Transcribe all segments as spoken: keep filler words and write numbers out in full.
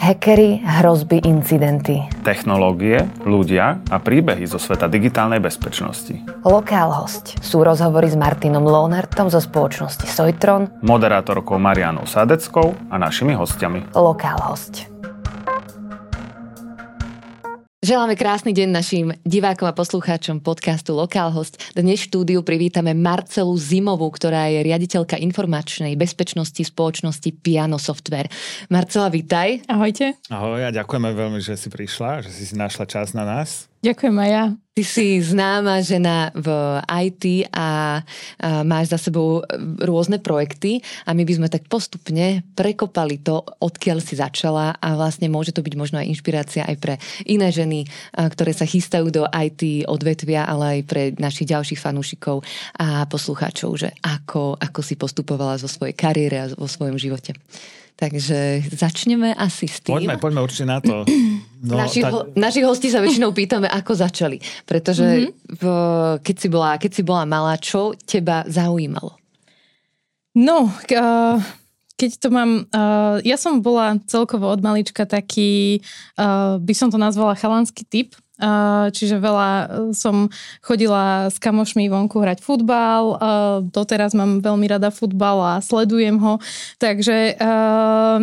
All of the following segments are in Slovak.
Hackery, hrozby, incidenty. Technológie, ľudia a príbehy zo sveta digitálnej bezpečnosti. Lokálhosť sú rozhovory s Martinom Lohnertom zo spoločnosti Sojtron, moderátorkou Marianou Sadeckou a našimi hostiami. Lokálhosť. Želáme krásny deň našim divákom a poslucháčom podcastu Lokálhosť. Dnes v štúdiu privítame Marcelu Zimovú, ktorá je riaditeľka informačnej bezpečnosti spoločnosti Piano Software. Marcela, vítaj. Ahojte. Ahoj a ďakujeme veľmi, že si prišla, že si si našla čas na nás. Ďakujem aj ja. Ty si známa žena v í té a, a máš za sebou rôzne projekty a my by sme tak postupne prekopali to, odkiaľ si začala a vlastne môže to byť možno aj inšpirácia aj pre iné ženy, ktoré sa chystajú do í té odvetvia, ale aj pre našich ďalších fanúšikov a poslucháčov, že ako, ako si postupovala vo svojej kariére a vo svojom živote. Takže začneme asi s tým. Poďme, poďme určite na to. No, našich, tak... ho, našich hostí sa väčšinou pýtame, ako začali. Pretože mm-hmm. v, keď, si bola, keď si bola malá, čo teba zaujímalo? No, uh, keď to mám... Uh, ja som bola celkovo od malička taký, uh, by som to nazvala chalanský typ. Uh, čiže veľa som chodila s kamošmi vonku hrať futbal, uh, doteraz mám veľmi rada futbal a sledujem ho, takže uh,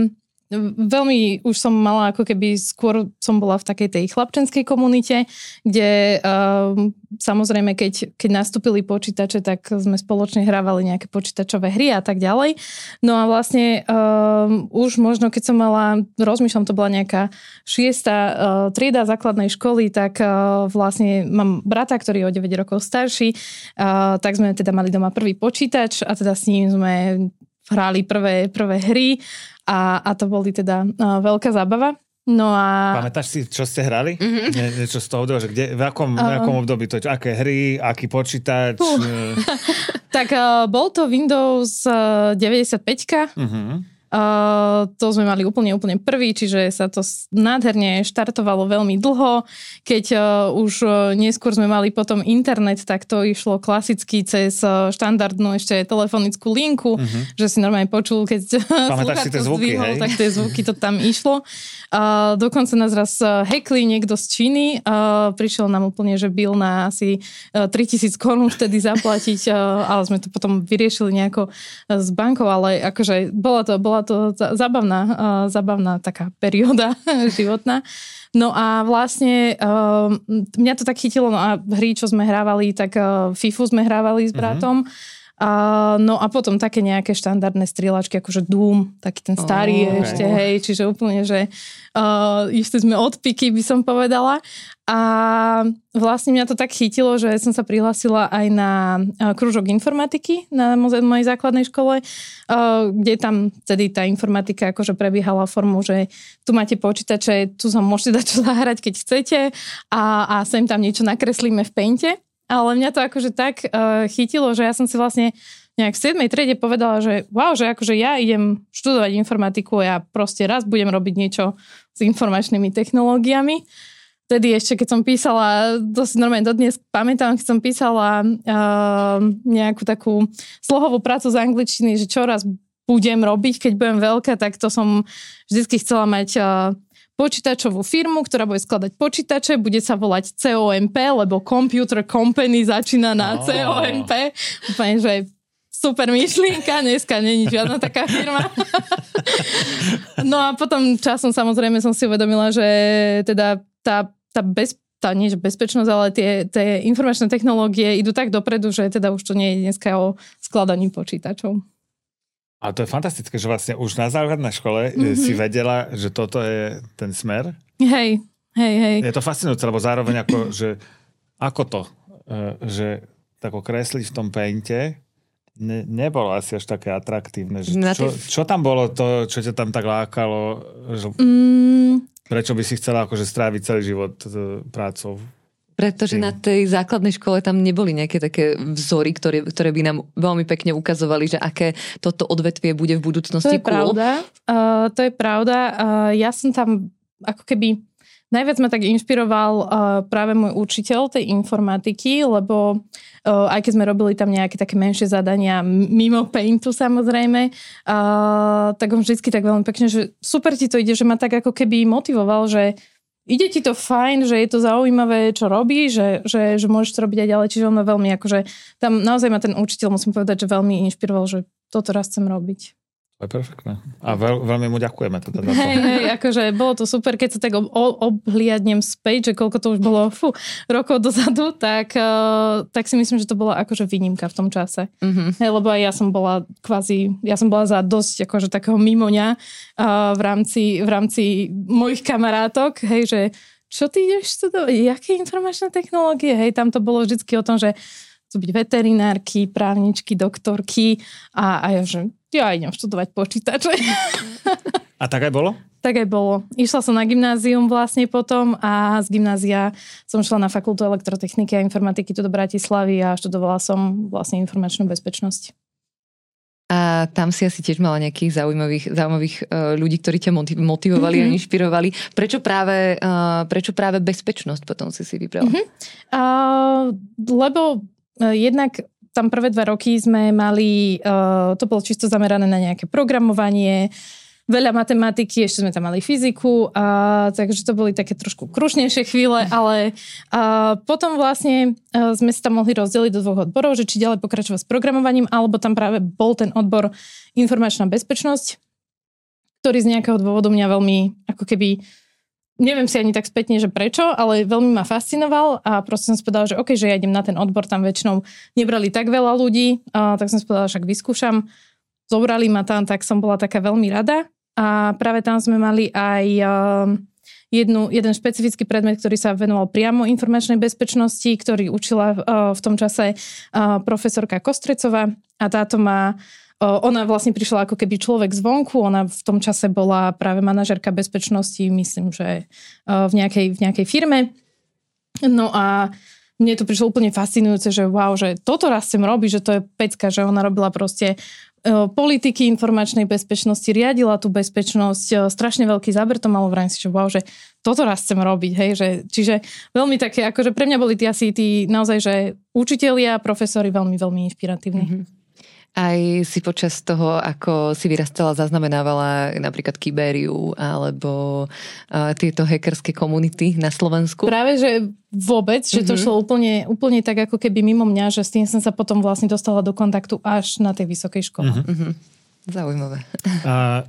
veľmi už som mala ako keby skôr som bola v takej tej chlapčenskej komunite, kde uh, samozrejme keď, keď nastúpili počítače, tak sme spoločne hrávali nejaké počítačové hry a tak ďalej. No a vlastne uh, už možno keď som mala, rozmýšľam, to bola nejaká šiesta uh, trieda základnej školy, tak uh, vlastne mám brata, ktorý je o deväť rokov starší, uh, tak sme teda mali doma prvý počítač a teda s ním sme hrali prvé, prvé hry a, a to boli teda uh, veľká zábava. No a... Pamätáš si, čo ste hrali? Mm-hmm. Nie, niečo z toho, že kde, v akom, uh... v akom období to je? Aké hry, aký počítač? Uh. Tak uh, bol to Windows uh, deväťdesiatpäť. Uh-huh. Uh, to sme mali úplne, úplne prvý, čiže sa to nádherne štartovalo veľmi dlho. Keď uh, už uh, neskôr sme mali potom internet, tak to išlo klasicky cez uh, štandardnú ešte telefonickú linku, uh-huh. že si normálne počul, keď pamätáš si tie zvuky, zdvihol, hej? Tak tie zvuky to tam išlo. Uh, dokonca nás raz uh, hackli niekto z Číny. Uh, prišiel nám úplne, že bil na asi uh, tritisíc korún vtedy zaplatiť, uh, ale sme to potom vyriešili nejako uh, s bankou, ale akože bola to, bola to zábavná, uh, zábavná taká perióda životná. No a vlastne uh, mňa to tak chytilo, no a hry, čo sme hrávali, tak uh, FIFU sme hrávali s bratom. Mm-hmm. Uh, no a potom také nejaké štandardné strieľačky, akože Doom, taký ten starý oh, ešte, okay. hej, čiže úplne, že uh, ešte sme odpiky, by som povedala. A vlastne mňa to tak chytilo, že som sa prihlásila aj na uh, krúžok informatiky na mojej základnej škole, uh, kde tam tedy tá informatika akože prebiehala formou, že tu máte počítače, tu sa môžete dať čo zahrať, keď chcete a, a sem tam niečo nakreslíme v Painte. Ale mňa to akože tak uh, chytilo, že ja som si vlastne nejak v siedmej triede povedala, že wow, že akože ja idem študovať informatiku a ja proste raz budem robiť niečo s informačnými technológiami. Vtedy ešte, keď som písala, to si normálne dodnes pamätám, keď som písala uh, nejakú takú slohovú prácu z angličtiny, že čo raz budem robiť, keď budem veľká, tak to som vždycky chcela mať... Uh, počítačovú firmu, ktorá bude skladať počítače, bude sa volať C O M P, lebo Computer Company začína na oh. C O M P. Úplne, že super myšlienka, dneska není žiadna taká firma. No a potom časom samozrejme som si uvedomila, že teda tá, tá bez, tá nie bezpečnosť, ale tie, tie informačné technológie idú tak dopredu, že teda už to nie je dneska o skladaní počítačov. A to je fantastické, že vlastne už na základnej škole mm-hmm. si vedela, že toto je ten smer. Hej, hej, hej. Je to fascinujúce, lebo zároveň ako, že ako to, že tako kresliť v tom Painte ne, nebolo asi až také atraktívne. Že čo, čo tam bolo to, čo ťa tam tak lákalo? Že mm. Prečo by si chcela akože stráviť celý život prácou? Pretože na tej základnej škole tam neboli nejaké také vzory, ktoré, ktoré by nám veľmi pekne ukazovali, že aké toto odvetvie bude v budúcnosti. To je cool. pravda. Uh, to je pravda. Uh, ja som tam ako keby najviac ma tak inšpiroval uh, práve môj učiteľ tej informatiky, lebo uh, aj keď sme robili tam nejaké také menšie zadania mimo Paintu samozrejme, uh, tak on vždycky tak veľmi pekne, že super ti to ide, že ma tak ako keby motivoval, že ide ti to fajn, že je to zaujímavé, čo robí, že, že, že môžeš to robiť aj ďalej, čiže on ma veľmi akože, tam naozaj ma ten učiteľ, musím povedať, že veľmi inšpiroval, že toto raz chcem robiť. To je perfektné. A veľ, veľmi mu ďakujeme teda za to. Hej, hej, akože bolo to super, keď sa tak ob, obhliadnem späť, že koľko to už bolo fú, rokov dozadu, tak, uh, tak si myslím, že to bola akože výnimka v tom čase. Mm-hmm. Hej, lebo aj ja som bola kvázi, ja som bola za dosť akože takého mimoňa uh, v rámci, v rámci mojich kamarátok, hej, že čo ty ideš študovať, jaké informačné technológie, hej, tam to bolo vždycky o tom, že chcú byť veterinárky, právničky, doktorky a, a ja, že ja idem študovať počítače. A tak aj bolo? Tak aj bolo. Išla som na gymnázium vlastne potom a z gymnázia som šla na fakultu elektrotechniky a informatiky tu do Bratislavy a študovala som vlastne informačnú bezpečnosť. A tam si asi tiež mala nejakých zaujímavých, zaujímavých uh, ľudí, ktorí ťa motivovali mm-hmm. a inšpirovali. Prečo práve, uh, prečo práve bezpečnosť potom si si vybrala? Mm-hmm. Uh, lebo uh, jednak tam prvé dva roky sme mali, uh, to bolo čisto zamerané na nejaké programovanie, veľa matematiky, ešte sme tam mali fyziku, a, takže to boli také trošku krušnejšie chvíle, ale a, potom vlastne a, sme sa tam mohli rozdeliť do dvoch odborov, že či ďalej pokračovať s programovaním, alebo tam práve bol ten odbor informačná bezpečnosť, ktorý z nejakého dôvodu mňa veľmi, ako keby, neviem si ani tak spätne, že prečo, ale veľmi ma fascinoval a proste som si povedala, že OK, že ja idem na ten odbor, tam väčšinou nebrali tak veľa ľudí, a, tak som si povedala, však vyskúšam. Zobrali ma tam, tak som bola taká veľmi rada. A práve tam sme mali aj jednu, jeden špecifický predmet, ktorý sa venoval priamo informačnej bezpečnosti, ktorý učila v tom čase profesorka Kostrecová a táto má, ona vlastne prišla ako keby človek zvonku, ona v tom čase bola práve manažérka bezpečnosti, myslím, že v nejakej, v nejakej firme. No a mne to prišlo úplne fascinujúce, že wow, že toto raz chcem robiť, že to je pecka, že ona robila proste politiky informačnej bezpečnosti, riadila tú bezpečnosť, strašne veľký záber to malo, vrajím si, že wow, že toto raz chcem robiť, hej, že, čiže veľmi také, akože pre mňa boli tí asi tí naozaj, že učitelia, profesori veľmi, veľmi inšpiratívni. Mm-hmm. Aj si počas toho, ako si vyrastala, zaznamenávala napríklad Kyberiu alebo uh, tieto hackerské komunity na Slovensku? Práve, že vôbec, že to mm-hmm. šlo úplne, úplne tak ako keby mimo mňa, že s tým som sa potom vlastne dostala do kontaktu až na tej vysokej škole. Mm-hmm. Zaujímavé. A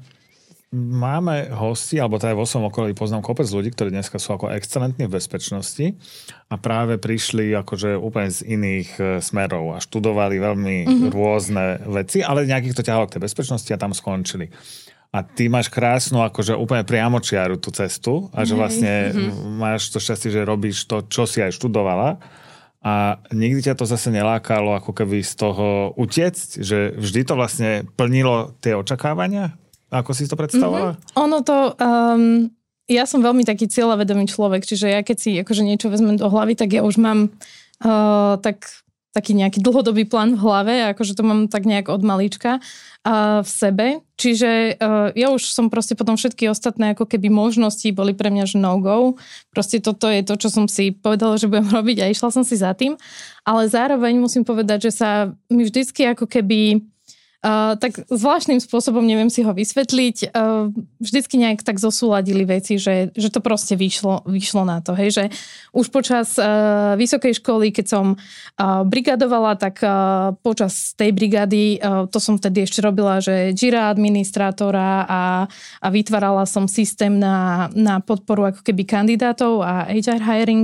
máme hosti, alebo teda vo svojom okolí poznám kopec ľudí, ktorí dneska sú ako excelentní v bezpečnosti a práve prišli akože úplne z iných smerov a študovali veľmi mm-hmm. rôzne veci, ale nejakých to ťahalo k tej bezpečnosti a tam skončili. A ty máš krásnu, akože úplne priamočiaru tú cestu a že vlastne mm-hmm. máš to šťastie, že robíš to, čo si aj študovala a nikdy ťa to zase nelákalo ako keby z toho utiecť, že vždy to vlastne plnilo tie očakávania? Ako si to predstavovala? Mm-hmm. Ono to... Um, ja som veľmi taký cieľavedomý človek, čiže ja keď si akože niečo vezmem do hlavy, tak ja už mám uh, tak, taký nejaký dlhodobý plán v hlave, akože to mám tak nejak od malička uh, v sebe. Čiže uh, ja už som proste potom všetky ostatné ako keby možnosti boli pre mňa, že no-go. Proste toto je to, čo som si povedala, že budem robiť a išla som si za tým. Ale zároveň musím povedať, že sa mi vždycky ako keby... Uh, tak zvláštnym spôsobom, neviem si ho vysvetliť, uh, vždycky nejak tak zosúladili veci, že, že to proste vyšlo, vyšlo na to, hej, že už počas uh, vysokej školy, keď som uh, brigadovala, tak uh, počas tej brigady, uh, to som vtedy ešte robila, že Jira administrátora a, a vytvárala som systém na, na podporu ako keby kandidátov a há er hiring.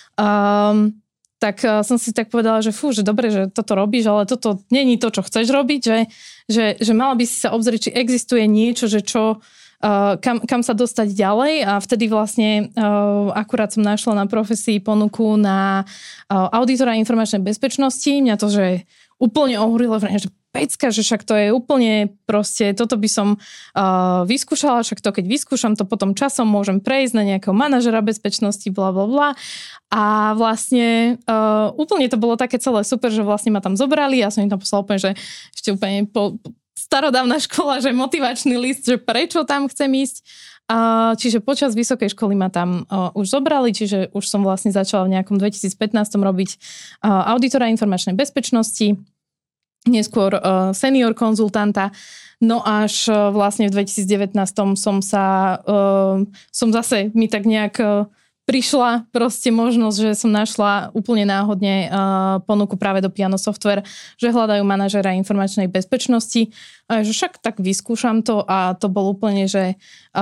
Um, tak som si tak povedala, že fú, že dobre, že toto robíš, ale toto není to, čo chceš robiť, že, že, že mala by si sa obzrieť, či existuje niečo, že čo, uh, kam, kam sa dostať ďalej a vtedy vlastne uh, akurát som našla na profesii ponuku na uh, auditora informačnej bezpečnosti. Mňa to, že úplne ohúrilo, že pecka, že však to je úplne proste, toto by som uh, vyskúšala, však to keď vyskúšam, to potom časom môžem prejsť na nejakého manažera bezpečnosti, bla bla bla. A vlastne uh, úplne to bolo také celé super, že vlastne ma tam zobrali, ja som im tam poslala úplne, že ešte úplne po, po starodávna škola, že motivačný list, že prečo tam chcem ísť. A, čiže počas vysokej školy ma tam uh, už zobrali, čiže už som vlastne začala v nejakom dvetisícpätnásť robiť uh, auditora informačnej bezpečnosti, neskôr uh, senior konzultanta. No až uh, vlastne v dvetisícdevätnásť som sa, uh, som zase mi tak nejak uh, prišla proste možnosť, že som našla úplne náhodne uh, ponuku práve do Piano Software, že hľadajú manažera informačnej bezpečnosti. A že však tak vyskúšam to a to bol úplne, že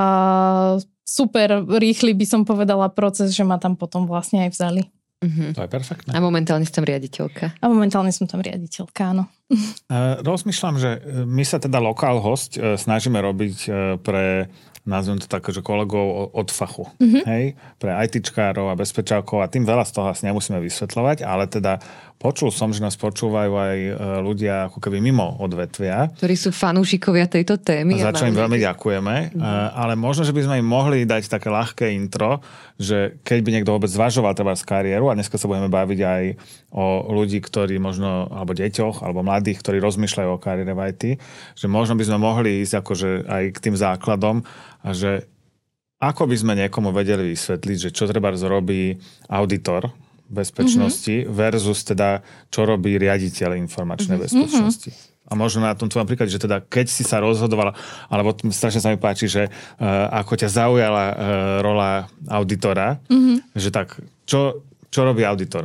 uh, super rýchly by som povedala proces, že ma tam potom vlastne aj vzali. Mm-hmm. To je perfektné. A momentálne som tam riaditeľka. A momentálne som tam riaditeľka, áno. Uh, rozmýšľam, že my sa teda lokál host uh, snažíme robiť uh, pre, nazvem to tak, že kolegov od fachu. Mm-hmm. Hej? Pre ITčkárov a bezpečákov a tým veľa z toho asi nemusíme vysvetľovať, ale teda počul som, že nás počúvajú aj ľudia ako keby mimo odvetvia. Ktorí sú fanúšikovia tejto témy. Za čo im veľmi ďakujeme. Mm. Ale možno, že by sme im mohli dať také ľahké intro, že keď by niekto vôbec zvažoval treba z kariéru, a dneska sa budeme baviť aj o ľudí, ktorí možno, alebo deťoch, alebo mladých, ktorí rozmýšľajú o kariére v í té, že možno by sme mohli ísť akože aj k tým základom a že ako by sme niekomu vedeli vysvetliť, že čo treba robí auditor bezpečnosti mm-hmm. versus teda, čo robí riaditeľ informačnej mm-hmm. bezpečnosti. A možno na tom tvojom príklade, že teda keď si sa rozhodovala, alebo strašne sa mi páči, že uh, ako ťa zaujala uh, rola auditora, mm-hmm. že tak, čo, čo robí auditor?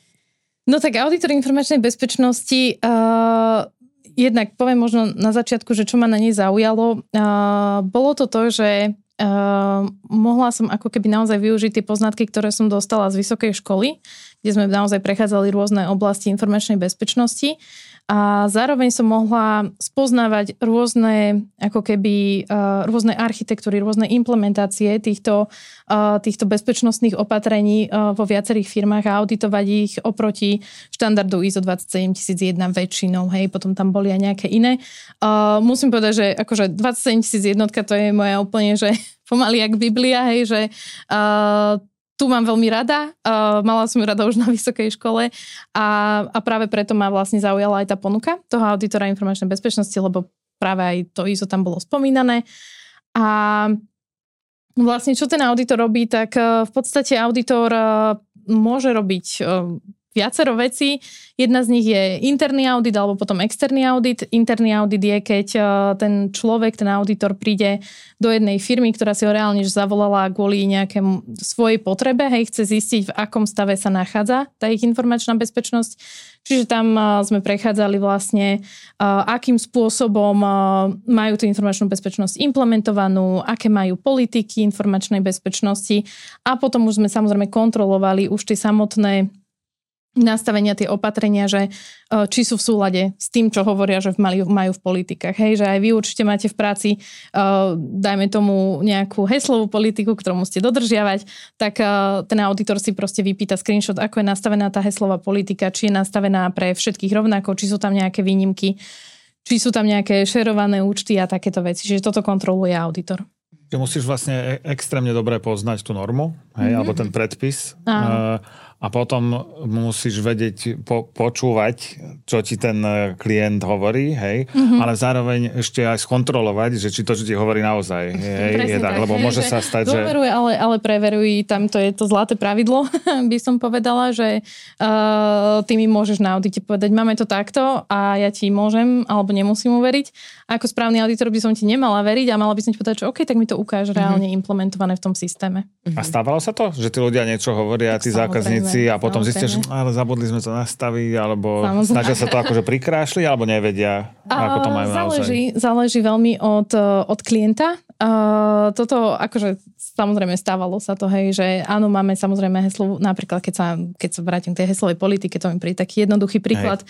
No tak auditor informačnej bezpečnosti, uh, jednak poviem možno na začiatku, že čo ma na nej zaujalo, uh, bolo to to, že Uh, mohla som ako keby naozaj využiť tie poznatky, ktoré som dostala z vysokej školy, kde sme naozaj prechádzali rôzne oblasti informačnej bezpečnosti a zároveň som mohla spoznávať rôzne ako keby uh, rôzne architektúry, rôzne implementácie týchto, uh, týchto bezpečnostných opatrení uh, vo viacerých firmách a auditovať ich oproti štandardu í es o dvadsaťsedem tisíc jeden väčšinou, hej, potom tam boli aj nejaké iné. Uh, musím povedať, že akože dvadsaťsedem tisíc jednotka to je moja úplne, že pomaly jak Biblia, hej, že uh, tu mám veľmi rada, uh, mala som ju rada už na vysokej škole a, a práve preto ma vlastne zaujala aj tá ponuka toho auditora informačnej bezpečnosti, lebo práve aj to í es o tam bolo spomínané. A vlastne čo ten auditor robí, tak uh, v podstate auditor uh, môže robiť uh, viacero vecí. Jedna z nich je interný audit alebo potom externý audit. Interný audit je, keď ten človek, ten auditor príde do jednej firmy, ktorá si ho reálne zavolala kvôli nejakému svojej potrebe, hej, chce zistiť, v akom stave sa nachádza tá ich informačná bezpečnosť. Čiže tam sme prechádzali vlastne, akým spôsobom majú tú informačnú bezpečnosť implementovanú, aké majú politiky informačnej bezpečnosti a potom už sme samozrejme kontrolovali už tie samotné nastavenia, tie opatrenia, že či sú v súlade s tým, čo hovoria, že majú, majú v politikách. Hej, že aj vy určite máte v práci, uh, dajme tomu nejakú heslovú politiku, ktorú musíte dodržiavať, tak uh, ten auditor si proste vypýta screenshot, ako je nastavená tá heslová politika, či je nastavená pre všetkých rovnako, či sú tam nejaké výnimky, či sú tam nejaké šerované účty a takéto veci. Čiže toto kontroluje auditor. Že musíš vlastne extrémne dobre poznať tú normu, hej, mm-hmm. alebo ten predpis. Uh, a potom musíš vedieť, po, počúvať, čo ti ten klient hovorí, hej, mm-hmm. ale zároveň ešte aj skontrolovať, že či to, čo ti hovorí naozaj, hej, je tak, tak, lebo hej, môže sa stať, že... Dôveruj, ale, ale preveruj, tam to je to zlaté pravidlo, by som povedala, že uh, ty mi môžeš na audite povedať, máme to takto a ja ti môžem, alebo nemusím uveriť. Ako správny auditor by som ti nemala veriť a mala by som ti povedať, že OK, tak mi to ukáž mm-hmm. reálne implementované v tom systéme. A stávalo sa to, že tí ľudia niečo hovoria a tí zákazníci a potom zistia, že ale zabudli sme to nastaviť, alebo samozrejme. Snažia sa to akože prikrášli, alebo nevedia, ako to majú záleží, naozaj. Záleží veľmi od, od klienta. Uh, toto akože samozrejme stávalo sa to, hej, že áno, máme samozrejme heslo, napríklad keď sa, keď sa vrátim k tej heslovej politike, to mi príde taký jednoduchý príklad.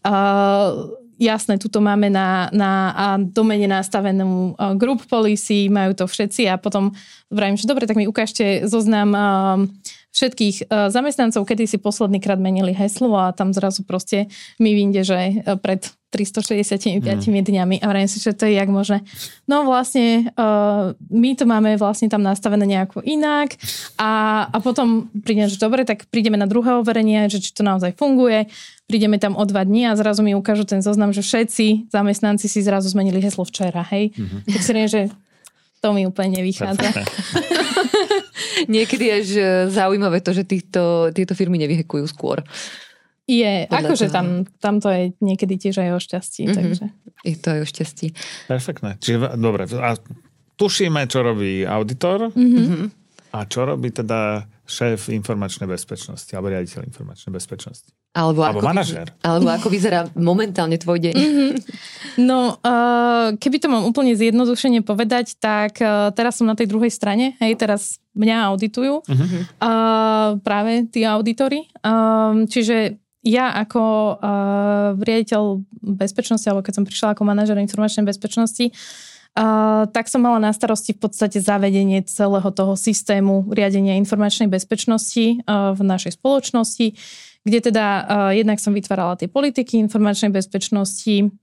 Uh, jasné, tuto máme na, na domene nastavenú uh, group policy, majú to všetci a potom vravím, že dobre, tak mi ukážte zoznam uh, všetkých uh, zamestnancov, kedy si posledný krát menili heslo a tam zrazu proste mi vyjde, že uh, pred tristošesťdesiatpäť mm. dňami a vravím si, že to je jak možné. No vlastne uh, my to máme vlastne tam nastavené nejako inak a, a potom prídem, že dobre, tak prídeme na druhé overenie, že či to naozaj funguje. Prídeme tam o dva dní a zrazu mi ukážu ten zoznam, že všetci zamestnanci si zrazu zmenili heslo včera, hej. Mm-hmm. Tak si riem, že To mi úplne nevychádza. Niekedy je zaujímavé to, že týchto, tieto firmy nevyhekujú skôr. Je, akože tam, tam to je niekedy tiež aj o šťastí. Mm-hmm. Takže. Je to aj o šťastí. Perfektné. Čiže, dobre, a tušíme, čo robí auditor Mm-hmm. a čo robí teda šéf informačnej bezpečnosti alebo riaditeľ informačnej bezpečnosti. Alebo, alebo ako manažér. Vyzerá, alebo ako vyzerá momentálne tvoj deň. Mm-hmm. No, uh, keby to mám úplne zjednodušene povedať, tak uh, teraz som na tej druhej strane. Hej, teraz mňa auditujú. Uh-huh. Uh, práve tí auditory. Um, čiže ja ako uh, riaditeľ bezpečnosti, alebo keď som prišla ako manažer informačnej bezpečnosti, Uh, tak som mala na starosti v podstate zavedenie celého toho systému riadenia informačnej bezpečnosti uh, v našej spoločnosti, kde teda uh, jednak som vytvárala tie politiky informačnej bezpečnosti,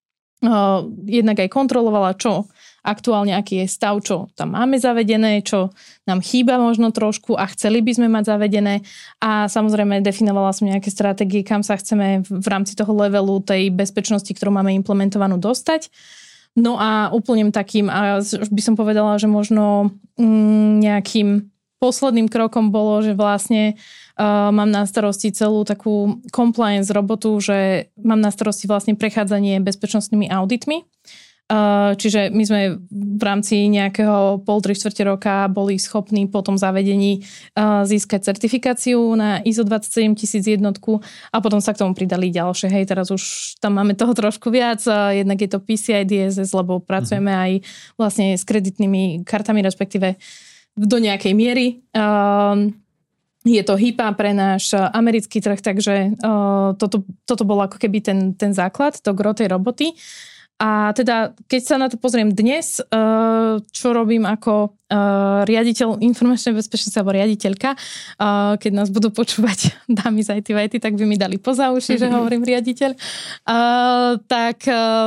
uh, jednak aj kontrolovala, čo aktuálne, aký je stav, čo tam máme zavedené, čo nám chýba možno trošku a chceli by sme mať zavedené a samozrejme definovala som nejaké stratégie, kam sa chceme v rámci toho levelu tej bezpečnosti, ktorú máme implementovanú, dostať. No a úplným takým, a by som povedala, že možno mm, nejakým posledným krokom bolo, že vlastne uh, mám na starosti celú takú compliance robotu, že mám na starosti vlastne prechádzanie bezpečnostnými auditmi. Uh, čiže my sme v rámci nejakého pol, tri štvrte roka boli schopní po tom zavedení uh, získať certifikáciu na í es o dvadsaťsedem tisíc jednotku a potom sa k tomu pridali ďalšie. Hej, teraz už tam máme toho trošku viac. Uh, jednak je to pé cé í dé es es, lebo pracujeme uh-huh. aj vlastne s kreditnými kartami, respektíve do nejakej miery. Uh, je to hý pé á pre náš americký trh, takže uh, toto, toto bol ako keby ten, ten základ, to gro tej roboty. A teda, keď sa na to pozriem dnes, čo robím ako riaditeľ informačnej bezpečnosti alebo riaditeľka, keď nás budú počúvať dámy z í té, í té, tak by mi dali poza uši, že hovorím riaditeľ, tak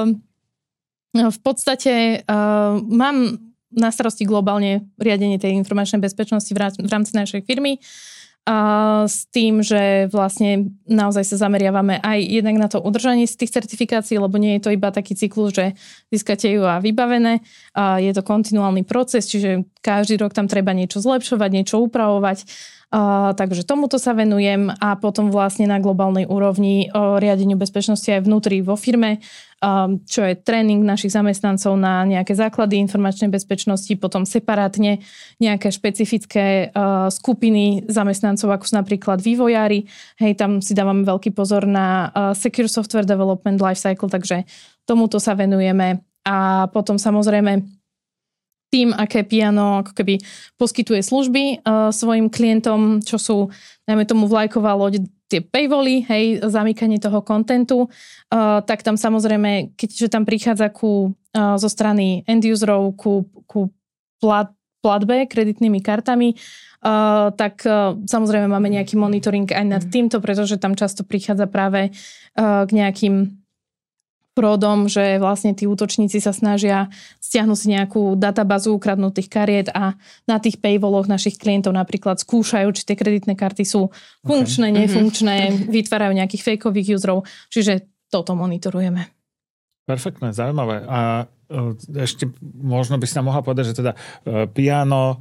v podstate mám na starosti globálne riadenie tej informačnej bezpečnosti v rámci našej firmy. A s tým, že vlastne naozaj sa zameriavame aj jednak na to udržanie z tých certifikácií, lebo nie je to iba taký cyklus, že získate ju a vybavené. A je to kontinuálny proces, čiže každý rok tam treba niečo zlepšovať, niečo upravovať. A, takže tomuto sa venujem a potom vlastne na globálnej úrovni o riadeniu bezpečnosti aj vnútri vo firme, a, čo je tréning našich zamestnancov na nejaké základy informačnej bezpečnosti, potom separátne nejaké špecifické a, skupiny zamestnancov, ako sú napríklad vývojári. Hej, tam si dávame veľký pozor na a, Secure Software Development Lifecycle, takže tomuto sa venujeme. A potom samozrejme tým, aké Piano ako keby poskytuje služby uh, svojim klientom, čo sú, najmä tomu vlajková loď, tie paywally, hej, zamykanie toho kontentu, uh, tak tam samozrejme, keďže tam prichádza ku, uh, zo strany end-userov ku, ku plat, platbe kreditnými kartami, uh, tak uh, samozrejme máme nejaký monitoring aj nad týmto, pretože tam často prichádza práve uh, k nejakým prodom, že vlastne tí útočníci sa snažia stiahnuť si nejakú databázu ukradnutých kariet a na tých paywalloch našich klientov napríklad skúšajú, či tie kreditné karty sú funkčné, okay. nefunkčné, mm-hmm. vytvárajú nejakých fejkových userov, čiže toto monitorujeme. Perfektné, zaujímavé. A ešte možno by si nám mohla povedať, že teda Piano,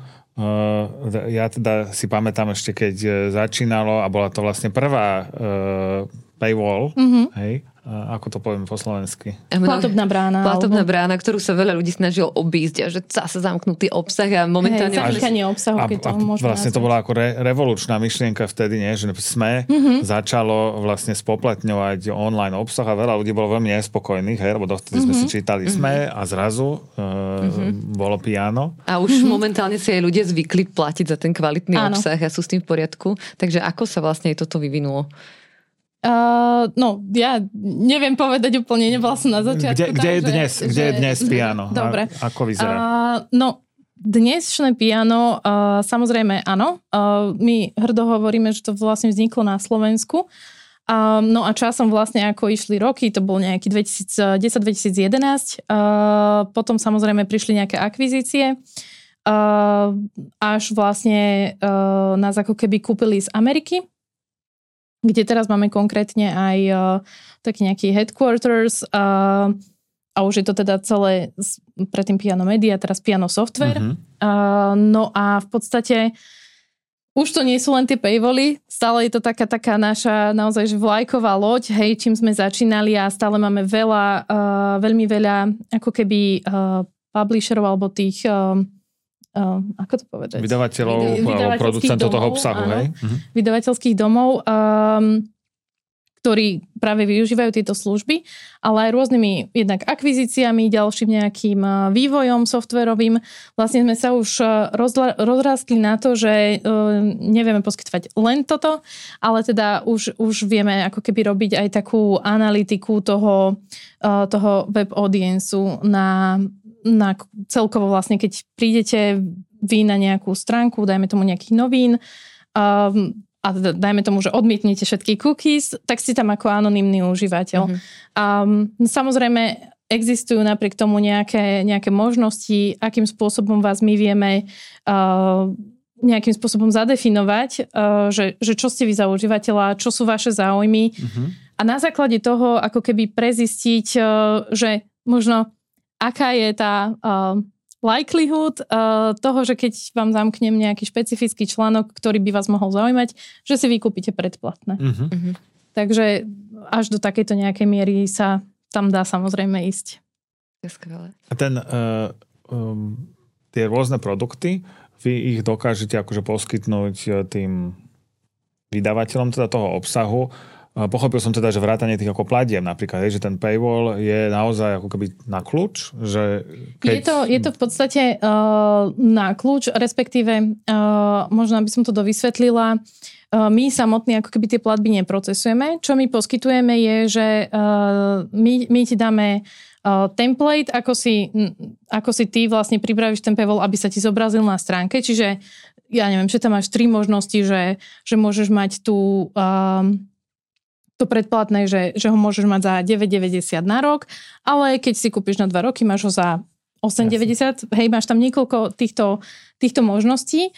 ja teda si pamätám ešte, keď začínalo a bola to vlastne prvá paywall, mm-hmm. hej, ako to poviem po slovensky? Platobná brána. Platobná alebo... brána, ktorú sa veľa ľudí snažilo obísť a že sa zamknutý obsah a momentálne... Hej, zamykanie obsahu, keď to môžeme vlastne nazvať. To bola ako re, revolučná myšlienka vtedy, nie? Že sme mm-hmm. začalo vlastne spoplatňovať online obsah a veľa ľudí bolo veľmi nespokojných, hej, lebo dovtedy mm-hmm. sme si čítali mm-hmm. sme a zrazu uh, mm-hmm. bolo Piano. A už mm-hmm. momentálne si aj ľudia zvykli platiť za ten kvalitný Áno. obsah a sú s tým v poriadku. Takže ako sa vlastne toto vyvinulo? Uh, no, ja neviem povedať úplne, nebola som na začiatku. Kde, kde je dnes? Že, kde je dnes Piano? Dobre. A, ako vyzerá? Uh, no, dnešné Piano, uh, samozrejme áno. Uh, my hrdo hovoríme, že to vlastne vzniklo na Slovensku. Uh, no a časom vlastne ako išli roky, to bol nejaký dvetisícdesať dvetisícjedenásť. Uh, potom samozrejme prišli nejaké akvizície. Uh, až vlastne uh, nás ako keby kúpili z Ameriky, kde teraz máme konkrétne aj uh, taký nejaký headquarters. Uh, a už je to teda celé predtým Piano Media, teraz Piano Software. Uh-huh. Uh, no a v podstate už to nie sú len tie paywally, stále je to taká, taká naša naozaj že vlajková loď, hej, čím sme začínali a stále máme veľa, uh, veľmi veľa ako keby uh, publisherov alebo tých, uh, uh, ako to povedať? Vydavateľov, alebo producentov toho obsahu, áno, hej? Uh-huh. Vydavateľských domov, um, ktorí práve využívajú tieto služby, ale aj rôznymi jednak akvizíciami, ďalším nejakým vývojom softverovým. Vlastne sme sa už rozla- rozrástli na to, že uh, nevieme poskytovať len toto, ale teda už, už vieme ako keby robiť aj takú analytiku toho, uh, toho web audiencu na, na celkovo vlastne, keď prídete vy na nejakú stránku, dajme tomu nejakých novín, um, a dajme tomu, že odmietnete všetky cookies, tak ste tam ako anonymný užívateľ. Mm-hmm. Um, samozrejme, existujú napriek tomu nejaké, nejaké možnosti, akým spôsobom vás my vieme uh, nejakým spôsobom zadefinovať, uh, že, že čo ste vy za užívateľa, čo sú vaše záujmy. Mm-hmm. A na základe toho ako keby prezistiť, uh, že možno aká je tá... Uh, likelihood uh, toho, že keď vám zamknem nejaký špecifický článok, ktorý by vás mohol zaujímať, že si vykúpite predplatné. Uh-huh. Uh-huh. Takže až do takejto nejakej miery sa tam dá samozrejme ísť. To je skvelé. A ten, uh, um, tie rôzne produkty, vy ich dokážete akože poskytnúť tým vydavateľom teda toho obsahu. Pochopil som teda, že vrátanie tých ako platiem napríklad, že ten paywall je naozaj ako keby na kľúč? Že keď... je, to, je to v podstate uh, na kľúč, respektíve uh, možno aby som to dovysvetlila, uh, my samotní ako keby tie platby neprocesujeme. Čo my poskytujeme je, že uh, my, my ti dáme uh, template, ako si, ako si ty vlastne pripravíš ten paywall, aby sa ti zobrazil na stránke. Čiže ja neviem, že tam máš tri možnosti, že, že môžeš mať tú... Uh, to predplatné, že, že ho môžeš mať za deväť deväťdesiat na rok, ale keď si kúpiš na dva roky, máš ho za osem deväťdesiat, hej, máš tam niekoľko týchto, týchto možností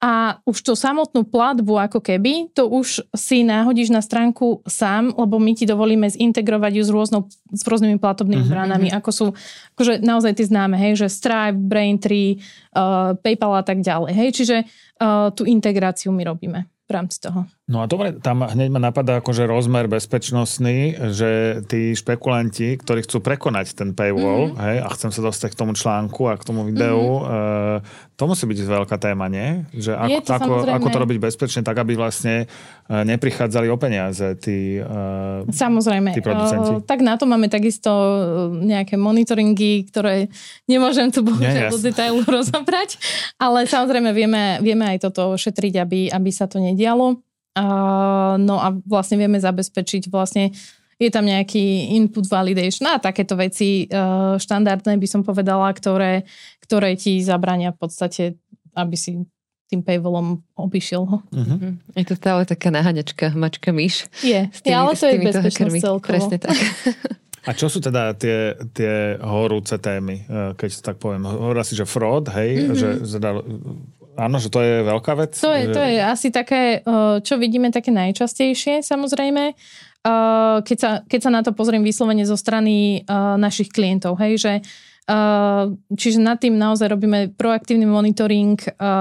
a už tú samotnú platbu ako keby, to už si náhodíš na stránku sám, lebo my ti dovolíme zintegrovať ju s, rôznou, s rôznymi platobnými mm-hmm. bránami, ako sú akože naozaj ty známe, hej, že Stripe, Braintree, uh, PayPal a tak ďalej, hej, čiže uh, tú integráciu my robíme v rámci toho. No a dobre, tam hneď ma napadá akože rozmer bezpečnostný, že tí špekulanti, ktorí chcú prekonať ten paywall, mm-hmm. hej, a chcem sa dostať k tomu článku a k tomu videu, mm-hmm. e, to musí byť veľká téma, nie? Že ako, to, ako, ako to robiť bezpečne, tak aby vlastne neprichádzali o peniaze tí, e, samozrejme. tí producenti. E, tak na to máme takisto nejaké monitoringy, ktoré nemôžem tu bohužiaľ do detailu rozobrať, ale samozrejme vieme, vieme aj toto ošetriť, aby, aby sa to nedialo. Uh, no a vlastne vieme zabezpečiť vlastne, je tam nejaký input validation a takéto veci uh, štandardné by som povedala, ktoré, ktoré ti zabrania v podstate, aby si tým paywallom obišiel ho. Uh-huh. Je to stále taká naháňačka, mačka myš. Je, tými, ale to je bezpečnosť celkovo. Presne tak. A čo sú teda tie, tie horúce témy, keď tak poviem? Hovorila si, že fraud, hej, mm-hmm. že zadal... Áno, že to je veľká vec? To je, že... to je asi také, čo vidíme také najčastejšie, samozrejme. Keď sa, keď sa na to pozriem vyslovene zo strany našich klientov, hej, že čiže nad tým naozaj robíme proaktívny monitoring,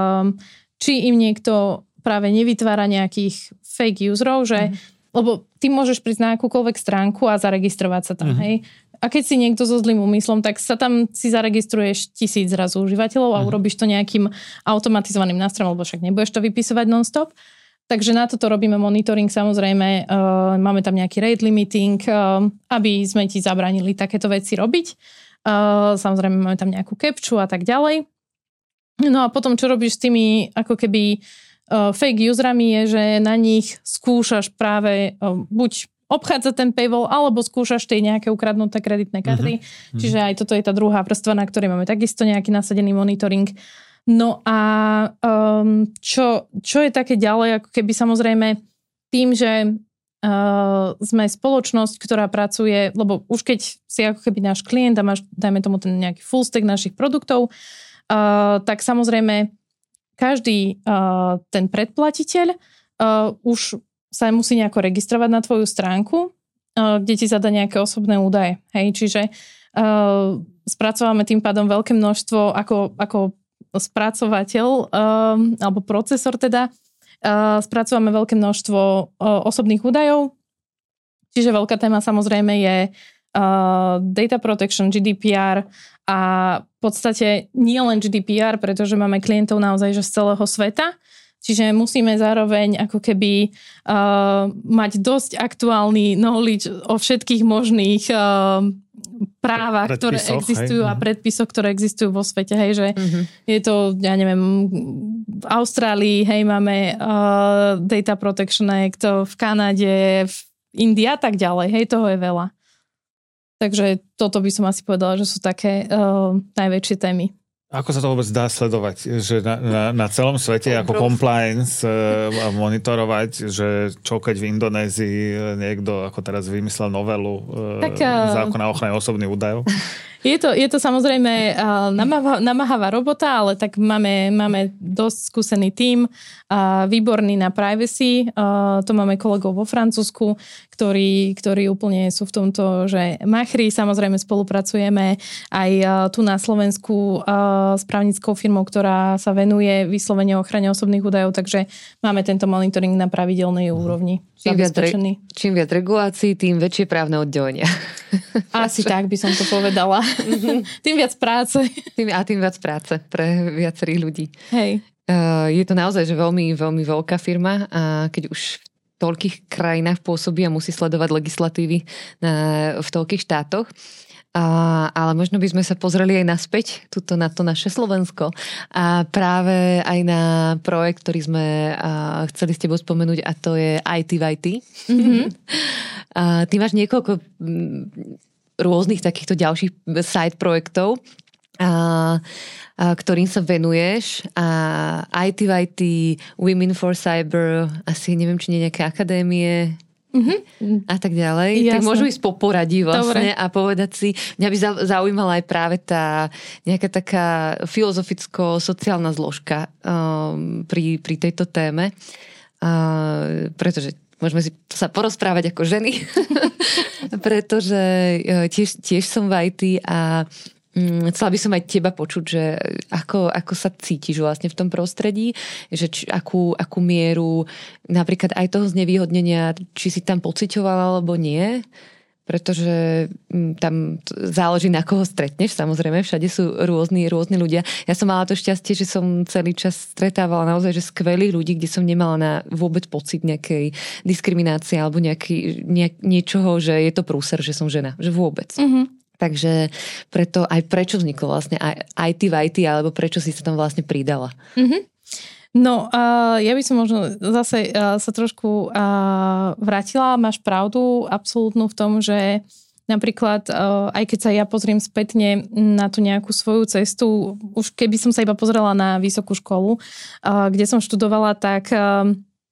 či im niekto práve nevytvára nejakých fake userov, že, mm. lebo ty môžeš prísť na akúkoľvek stránku a zaregistrovať sa tam, mm. hej. A keď si niekto so zlým úmyslom, tak sa tam si zaregistruješ tisíc zrazu užívateľov a mm. urobíš to nejakým automatizovaným nástrojom, lebo však nebudeš to vypisovať non-stop. Takže na toto robíme monitoring, samozrejme. Uh, máme tam nejaký rate limiting, uh, aby sme ti zabránili takéto veci robiť. Uh, samozrejme máme tam nejakú captchu a tak ďalej. No a potom, čo robíš s tými ako keby uh, fake userami, je, že na nich skúšaš práve uh, buď obchádza ten paywall, alebo skúšaš tie nejaké ukradnuté kreditné karty. Uh-huh. Čiže aj toto je tá druhá vrstva, na ktorej máme takisto nejaký nasadený monitoring. No a um, čo, čo je také ďalej, ako keby samozrejme tým, že uh, sme spoločnosť, ktorá pracuje, lebo už keď si ako keby náš klient a máš, dajme tomu ten nejaký full stack našich produktov, uh, tak samozrejme každý uh, ten predplatiteľ uh, už sa musí nejako registrovať na tvoju stránku, kde ti zadá nejaké osobné údaje. Hej, čiže Uh, spracovávame tým pádom veľké množstvo ako, ako spracovateľ uh, alebo procesor teda. Uh, spracovávame veľké množstvo uh, osobných údajov. Čiže veľká téma samozrejme je uh, data protection, G D P R a v podstate nie len G D P R, pretože máme klientov naozaj že z celého sveta. Čiže musíme zároveň ako keby uh, mať dosť aktuálny knowledge o všetkých možných uh, právach, ktoré existujú hej. a predpisoch, ktoré existujú vo svete. Hej, že mm-hmm. je to, ja neviem, v Austrálii, hej, máme uh, Data Protection Act, v Kanade, v Indii a tak ďalej. Hej, toho je veľa. Takže toto by som asi povedala, že sú také uh, najväčšie témy. Ako sa to vôbec dá sledovať? Že na, na, na celom svete ako compliance a monitorovať, že čo keď v Indonézii niekto ako teraz vymyslel novelu tak, zákona o ochrane osobných údajov? Je to, je to samozrejme uh, namáhavá robota, ale tak máme, máme dosť skúsený tím, uh, výborný na privacy. Uh, to máme kolegov vo Francúzsku, ktorí, ktorí úplne sú v tomto, že machri. Samozrejme spolupracujeme aj uh, tu na Slovensku uh, s právnickou firmou, ktorá sa venuje vyslovene ochrane osobných údajov, takže máme tento monitoring na pravidelnej úrovni. Čím viac, re, čím viac regulácií, tým väčšie právne oddelenia. Asi tak by som to povedala. Mm-hmm. Tým viac práce. Tým, a tým viac práce pre viacerých ľudí. Hej. Uh, je to naozaj že veľmi, veľmi veľká firma a keď už v toľkých krajinách pôsobí a musí sledovať legislatívy na, v toľkých štátoch. A, ale možno by sme sa pozreli aj naspäť tuto na to naše Slovensko a práve aj na projekt, ktorý sme a, chceli s tebou spomenúť a to je í té v í té. Mm-hmm. A ty máš niekoľko rôznych takýchto ďalších side projektov, a, a, ktorým sa venuješ a í té v í té, Women for Cyber, asi neviem, či nie nejaké akadémie Mm-hmm. a tak ďalej. Jasne. Tak môžu ísť po poradí vlastne. Dobre. A povedať si, mňa by zaujímala aj práve tá nejaká taká filozoficko-sociálna zložka um, pri, pri tejto téme. Uh, pretože môžeme si sa porozprávať ako ženy. pretože uh, tiež, tiež som v í té a chcela by som aj teba počuť, že ako, ako sa cítiš vlastne v tom prostredí, že či, akú, akú mieru napríklad aj toho znevýhodnenia, či si tam pociťovala alebo nie, pretože tam záleží na koho stretneš, samozrejme, všade sú rôzni, rôzni ľudia. Ja som mala to šťastie, že som celý čas stretávala naozaj že skvelých ľudí, kde som nemala na vôbec pocit nejakej diskriminácie alebo nejaký, nejak, niečoho, že je to prúser, že som žena, že vôbec. Mm-hmm. Takže preto aj prečo vzniklo vlastne í té v í té, alebo prečo si sa tam vlastne pridala? Mm-hmm. No, uh, ja by som možno zase uh, sa trošku uh, vrátila. Máš pravdu absolútnu v tom, že napríklad, uh, aj keď sa ja pozriem spätne na tú nejakú svoju cestu, už keby som sa iba pozrela na vysokú školu, uh, kde som študovala, tak uh,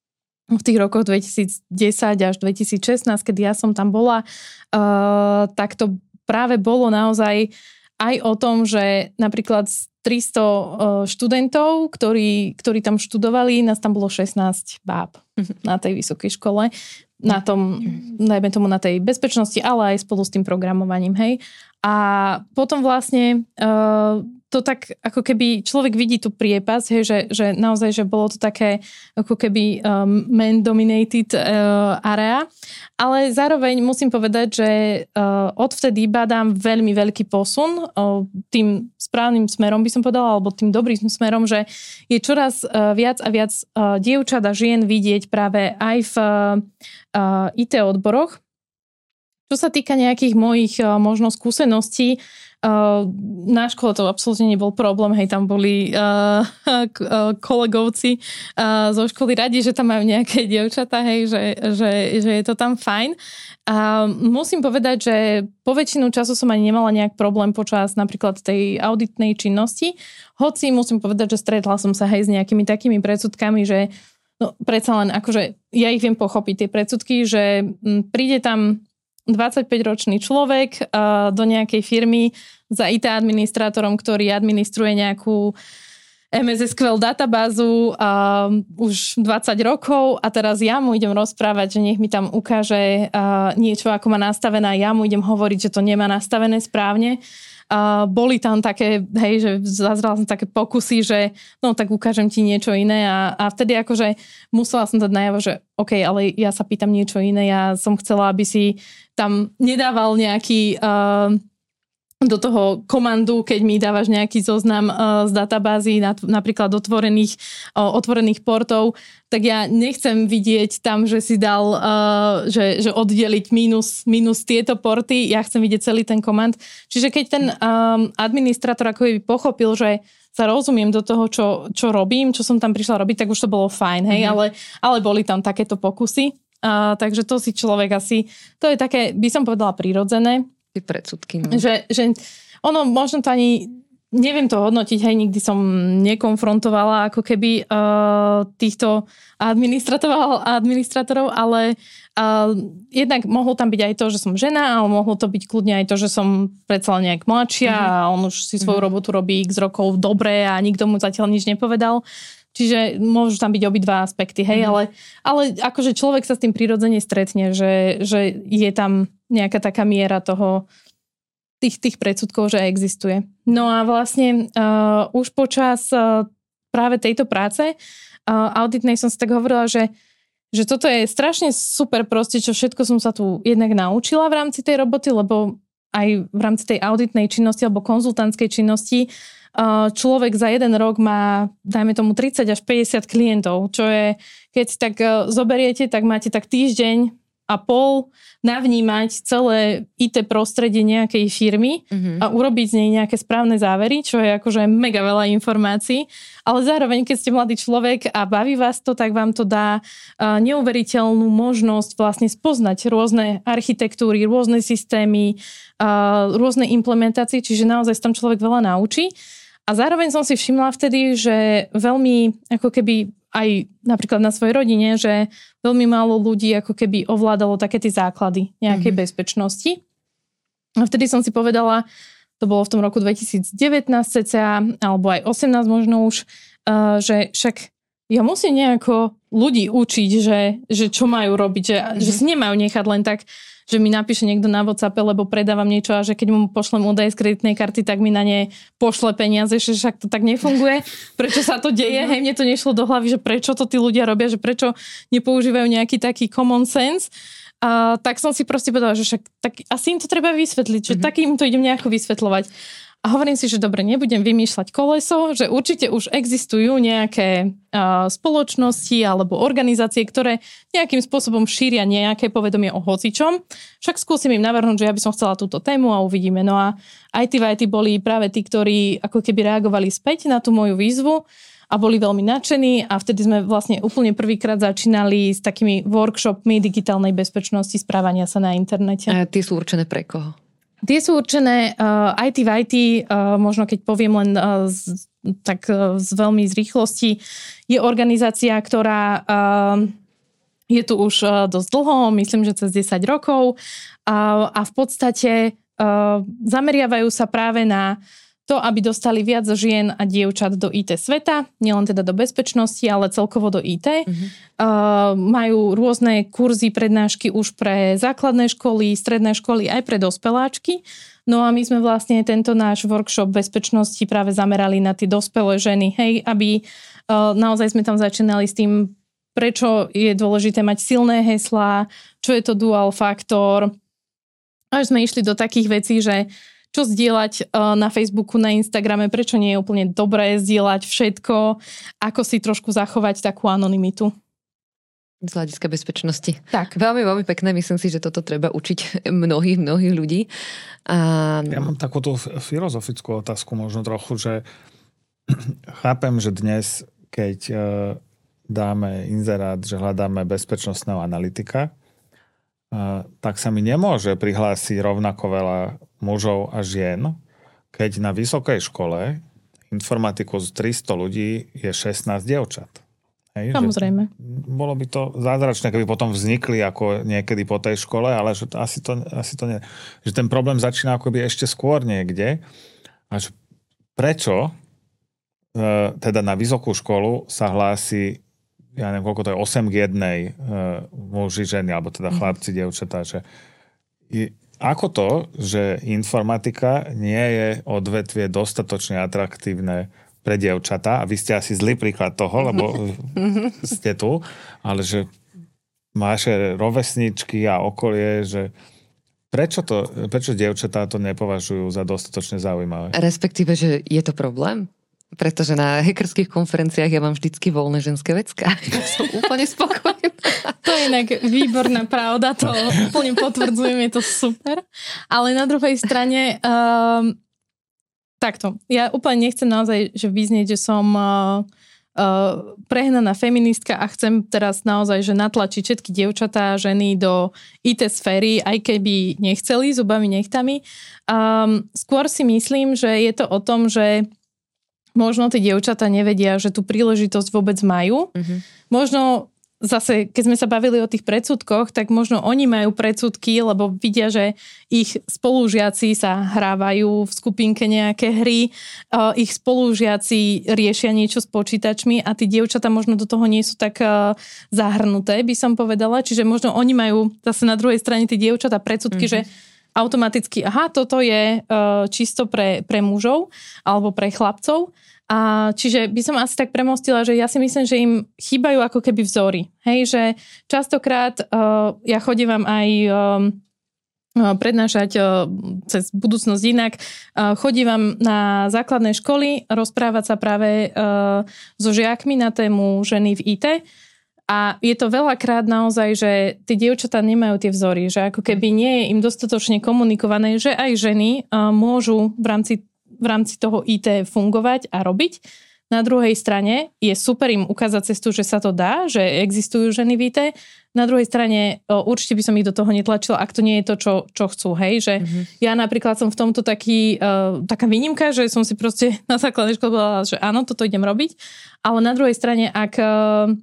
v tých rokoch dvetisícdesať až dvetisícšestnásť, kedy ja som tam bola, uh, tak to práve bolo naozaj aj o tom, že napríklad z tristo študentov, ktorí, ktorí tam študovali, nás tam bolo šestnásť báb na tej vysokej škole. Na tom, najmä tomu na tej bezpečnosti, ale aj spolu s tým programovaním, hej. A potom vlastne uh, to tak, ako keby človek vidí tú priepas, hej, že, že naozaj, že bolo to také ako keby um, man-dominated uh, area, ale zároveň musím povedať, že uh, odvtedy badám veľmi veľký posun uh, tým správnym smerom, by som povedala, alebo tým dobrým smerom, že je čoraz uh, viac a viac uh, dievčat a žien vidieť práve aj v uh, í té odboroch. Čo sa týka nejakých mojich uh, možno skúseností, Uh, na škole to absolútne nebol problém, hej, tam boli uh, kolegovci uh, zo školy radi, že tam majú nejaké dievčatá, hej, že, že, že je to tam fajn. A musím povedať, že po väčšinu času som ani nemala nejak problém počas napríklad tej auditnej činnosti, hoci musím povedať, že stretla som sa hej s nejakými takými predsudkami, že no, predsa len akože ja ich viem pochopiť, tie predsudky, že m, príde tam dvadsaťpäťročný človek uh, do nejakej firmy za í té administrátorom, ktorý administruje nejakú, em es es kú el databázu uh, už dvadsať rokov a teraz ja mu idem rozprávať, že nech mi tam ukáže uh, niečo, ako má nastavené a ja mu idem hovoriť, že to nemá nastavené správne. Uh, boli tam také, hej, že zazrala som také pokusy, že no tak ukážem ti niečo iné a, a vtedy akože musela som dať najavo, že OK, ale ja sa pýtam niečo iné, ja som chcela, aby si tam nedával nejaký... Uh, do toho komandu, keď mi dávaš nejaký zoznam uh, z databázy, napríklad otvorených, uh, otvorených portov, tak ja nechcem vidieť tam, že si dal, uh, že, že oddeliť minus, minus tieto porty, ja chcem vidieť celý ten komand. Čiže keď ten um, administrátor ako by pochopil, že sa rozumiem do toho, čo, čo robím, čo som tam prišla robiť, tak už to bolo fajn, hej, mm-hmm. ale, ale boli tam takéto pokusy. Uh, takže to si človek asi, to je také, by som povedala, prirodzené. Predsudky. No. Že, že ono možno to ani, neviem to hodnotiť, hej, nikdy som nekonfrontovala ako keby uh, týchto administratorov, administratorov, ale uh, jednak mohlo tam byť aj to, že som žena, ale mohlo to byť kľudne aj to, že som predsa len nejak mladšia mm-hmm. a on už si svoju mm-hmm. robotu robí x rokov dobre a nikto mu zatiaľ nič nepovedal. Čiže môžu tam byť obidva aspekty, hej, mm-hmm. ale, ale akože človek sa s tým prirodzene stretne, že, že je tam nejaká taká miera toho, tých, tých predsudkov, že existuje. No a vlastne uh, už počas uh, práve tejto práce uh, auditnej som si tak hovorila, že, že toto je strašne super proste, čo všetko som sa tu jednak naučila v rámci tej roboty, lebo aj v rámci tej auditnej činnosti alebo konzultantskej činnosti človek za jeden rok má, dajme tomu, tridsať až päťdesiat klientov, čo je, keď si tak zoberiete, tak máte tak týždeň a pol navnímať celé í té prostredie nejakej firmy mm-hmm. a urobiť z nej nejaké správne závery, čo je akože mega veľa informácií, ale zároveň, keď ste mladý človek a baví vás to, tak vám to dá neuveriteľnú možnosť vlastne spoznať rôzne architektúry, rôzne systémy, rôzne implementácie, čiže naozaj sa tam človek veľa naučí. A zároveň som si všimla vtedy, že veľmi, ako keby aj napríklad na svojej rodine, že veľmi málo ľudí ako keby ovládalo také tie základy nejakej mm-hmm. bezpečnosti. A vtedy som si povedala, to bolo v tom roku dvetisícdevätnásť cca, alebo aj osemnásť možno už, uh, že však ja musím nejako ľudí učiť, že, že čo majú robiť, že, mm-hmm. že si nemajú nechať len tak, že mi napíše niekto na WhatsAppe, lebo predávam niečo a že keď mu pošlem údaje z kreditnej karty, tak mi na ne pošle peniaze, že však to tak nefunguje. Prečo sa to deje? Hej, mne to nešlo do hlavy, že prečo to tí ľudia robia, že prečo nepoužívajú nejaký taký common sense. Uh, tak som si proste povedala, že však tak asi im to treba vysvetliť, že mm-hmm. tak im to idem nejako vysvetľovať. A hovorím si, že dobre, nebudem vymýšľať koleso, že určite už existujú nejaké uh, spoločnosti alebo organizácie, ktoré nejakým spôsobom šíria nejaké povedomie o hocičom. Však skúsim im navrhnúť, že ja by som chcela túto tému a uvidíme. No a í té v í té boli práve tí, ktorí ako keby reagovali späť na tú moju výzvu a boli veľmi nadšení a vtedy sme vlastne úplne prvýkrát začínali s takými workshopmi digitálnej bezpečnosti správania sa na internete. A tie sú určené pre koho? Tie sú určené uh, í té v í té, uh, možno keď poviem len uh, z, tak uh, z veľmi z rýchlosti, je organizácia, ktorá uh, je tu už uh, dosť dlho, myslím, že cez desať rokov uh, a v podstate uh, zameriavajú sa práve na to, aby dostali viac žien a dievčat do í té sveta, nielen teda do bezpečnosti, ale celkovo do í té. Mm-hmm. Uh, majú rôzne kurzy, prednášky už pre základné školy, stredné školy, aj pre dospeláčky. No a my sme vlastne tento náš workshop bezpečnosti práve zamerali na tie dospelé ženy, hej, aby uh, naozaj sme tam začínali s tým, prečo je dôležité mať silné heslá, čo je to dual faktor. Až sme išli do takých vecí, že čo zdieľať na Facebooku, na Instagrame, prečo nie je úplne dobré zdieľať všetko, ako si trošku zachovať takú anonymitu. Z hľadiska bezpečnosti. Tak. Veľmi, veľmi pekné. Myslím si, že toto treba učiť mnohých, mnohých ľudí. A... Ja mám takúto filozofickú otázku možno trochu, že chápem, že dnes, keď dáme inzerát, že hľadáme bezpečnostného analytika, tak sa mi nemôže prihlásiť rovnako veľa mužov a žien, keď na vysokej škole informatiku z tristo ľudí je šestnásť dievčat. Hej, Samozrejme. Bolo by to zázračné, keby potom vznikli ako niekedy po tej škole, ale že to, asi, to, asi to nie. Že ten problém začína akoby ešte skôr niekde. A že prečo teda na vysokú školu sa hlási, ja neviem, koľko to je, osem k jednej muži, ženy, alebo teda chlapci, dievčatá, že ako to, že informatika nie je odvetvie dostatočne atraktívne pre dievčatá, a vy ste asi zlý príklad toho, lebo ste tu, ale že máš rovesničky a okolie, že prečo to, prečo dievčatá to nepovažujú za dostatočne zaujímavé? Respektíve, že je to problém? Pretože na hackerských konferenciách ja mám vždycky voľné ženské vecká. Som úplne spokojná. To je inak výborná pravda, to úplne potvrdzujem, je to super. Ale na druhej strane um, takto, ja úplne nechcem naozaj že vyznieť, že som uh, uh, prehnaná feministka a chcem teraz naozaj že natlačiť všetky dievčatá, ženy do í té sféry, aj keby nechceli, zubami, nechtami. Um, skôr si myslím, že je to o tom, že možno tie dievčatá nevedia, že tú príležitosť vôbec majú. Mm-hmm. Možno zase, keď sme sa bavili o tých predsudkoch, tak možno oni majú predsudky, lebo vidia, že ich spolužiaci sa hrávajú v skupinke nejaké hry, uh, ich spolužiaci riešia niečo s počítačmi a tí dievčatá možno do toho nie sú tak uh, zahrnuté, by som povedala. Čiže možno oni majú zase na druhej strane tí dievčatá predsudky, mm-hmm. že automaticky, aha, toto je uh, čisto pre, pre mužov alebo pre chlapcov. A čiže by som asi tak premostila, že ja si myslím, že im chýbajú ako keby vzory. Hej, že častokrát uh, ja chodím aj um, prednášať uh, cez budúcnosť inak. Uh, chodím na základné školy rozprávať sa práve uh, so žiakmi na tému ženy v í té. A je to veľakrát naozaj, že tie dievčatá nemajú tie vzory, že ako keby nie je im dostatočne komunikované, že aj ženy uh, môžu v rámci, v rámci toho í té fungovať a robiť. Na druhej strane je super im ukázať cestu, že sa to dá, že existujú ženy v í té. Na druhej strane uh, určite by som ich do toho netlačila, ak to nie je to, čo, čo chcú. Hej? Že mm-hmm. ja napríklad som v tomto taký, uh, taká výnimka, že som si proste na základnej škole povedala, že áno, toto idem robiť. Ale na druhej strane, ak... Uh,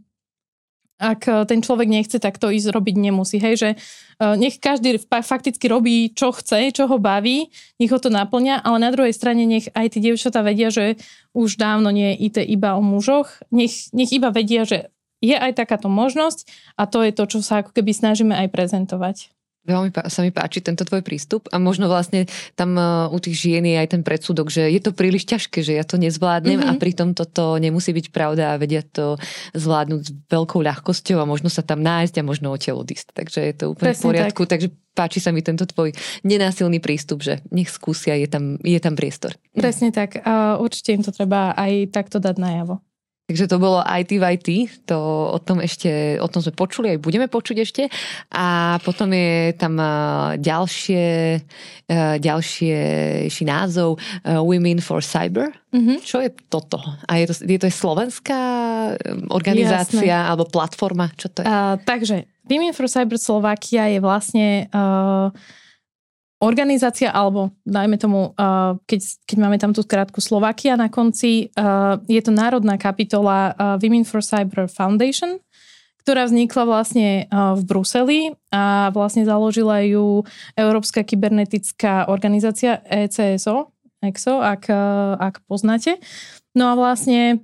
Ak ten človek nechce, tak to ísť robiť nemusí. Hej, že nech každý fakticky robí, čo chce, čo ho baví, nech ho to naplňa, ale na druhej strane nech aj tí dievčatá vedia, že už dávno nie je í té iba o mužoch. Nech, nech iba vedia, že je aj takáto možnosť a to je to, čo sa ako keby snažíme aj prezentovať. Veľmi sa mi páči tento tvoj prístup a možno vlastne tam u tých žien je aj ten predsudok, že je to príliš ťažké, že ja to nezvládnem mm-hmm. a pritom toto nemusí byť pravda a vedia to zvládnuť s veľkou ľahkosťou a možno sa tam nájsť a možno odtiaľ odísť. Takže je to úplne Presne v poriadku. Tak. Takže páči sa mi tento tvoj nenásilný prístup, že nech skúsia, je tam, je tam priestor. Presne tak. A určite im to treba aj takto dať najavo. Takže to bolo í té v í té, to o tom ešte, o tom sme počuli, aj budeme počuť ešte. A potom je tam ďalšie, ďalšie názov Women for Cyber. Mm-hmm. Čo je toto? A je to, je to slovenská organizácia Jasné. Alebo platforma? Čo to je? Uh, takže Women for Cyber Slovakia je vlastne... Uh, organizácia, alebo dajme tomu, keď, keď máme tam tú krátku Slovakia na konci, je to národná kapitola Women for Cyber Foundation, ktorá vznikla vlastne v Bruseli a vlastne založila ju Európska kybernetická organizácia é cé es ó, é cé ó, ak, ak poznáte. No a vlastne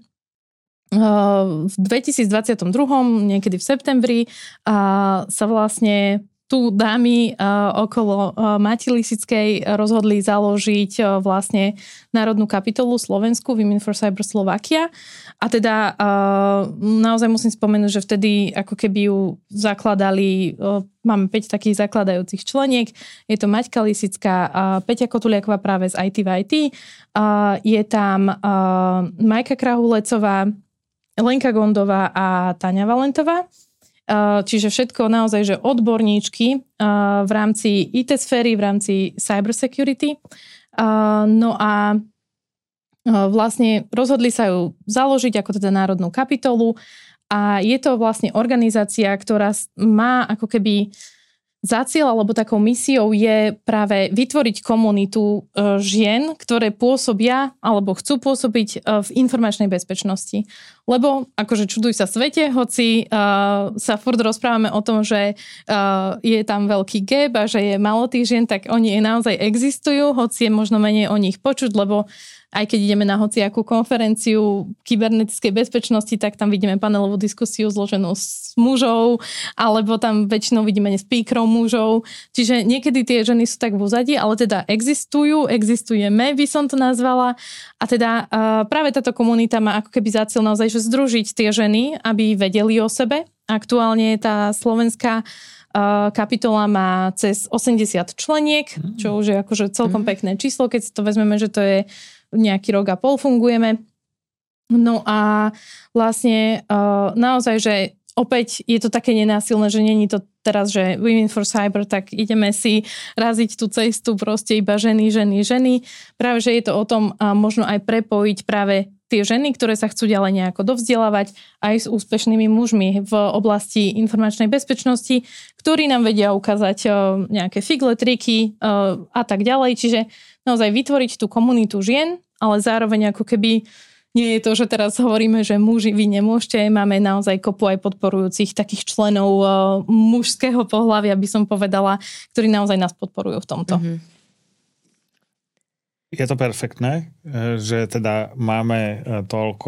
v dvetisícdvadsaťdva, niekedy v septembri, sa vlastne tu dámy uh, okolo uh, Mati Lisickej rozhodli založiť uh, vlastne národnú kapitolu Slovensku Women for Cyber Slovakia. A teda uh, naozaj musím spomenúť, že vtedy ako keby ju zakladali, uh, máme päť takých zakladajúcich členiek. Je to Maťka Lisická, uh, Peťa Kotuliaková práve z í té v í té. Uh, je tam uh, Majka Krahulecová, Lenka Gondová a Táňa Valentová. Čiže všetko naozaj, že odborníčky v rámci í té sféry, v rámci cyber security. No a vlastne rozhodli sa ju založiť ako teda národnú kapitolu a je to vlastne organizácia, ktorá má ako keby za cieľ, alebo takou misiou je práve vytvoriť komunitu žien, ktoré pôsobia alebo chcú pôsobiť v informačnej bezpečnosti. Lebo akože čuduj sa svete, hoci uh, sa furt rozprávame o tom, že uh, je tam veľký gap a že je málo tých žien, tak oni naozaj existujú, hoci je možno menej o nich počuť, lebo aj keď ideme na hociakú konferenciu kybernetickej bezpečnosti, tak tam vidíme panelovú diskusiu zloženú s mužov, alebo tam väčšinou vidíme speakerov mužov. Čiže niekedy tie ženy sú tak v úzadí, ale teda existujú, existujeme, by som to nazvala. A teda práve táto komunita má ako keby za cieľ naozaj, že združiť tie ženy, aby vedeli o sebe. Aktuálne tá slovenská kapitola má cez osemdesiat členiek, čo už je akože celkom pekné číslo, keď si to vezmeme, že to je nejaký rok a pol fungujeme. No a vlastne naozaj, že opäť je to také nenásilné, že není to teraz, že Women for Cyber, tak ideme si raziť tú cestu proste iba ženy, ženy, ženy. Práve, že je to o tom možno aj prepojiť práve tie ženy, ktoré sa chcú ďalej nejako dovzdelávať aj s úspešnými mužmi v oblasti informačnej bezpečnosti, ktorí nám vedia ukázať nejaké figle, triky a tak ďalej. Čiže naozaj vytvoriť tú komunitu žien, ale zároveň ako keby nie je to, že teraz hovoríme, že muži vy nemôžete. Máme naozaj kopu aj podporujúcich takých členov mužského pohlavia, by som povedala, ktorí naozaj nás podporujú v tomto. Mm-hmm. Je to perfektné, že teda máme toľko,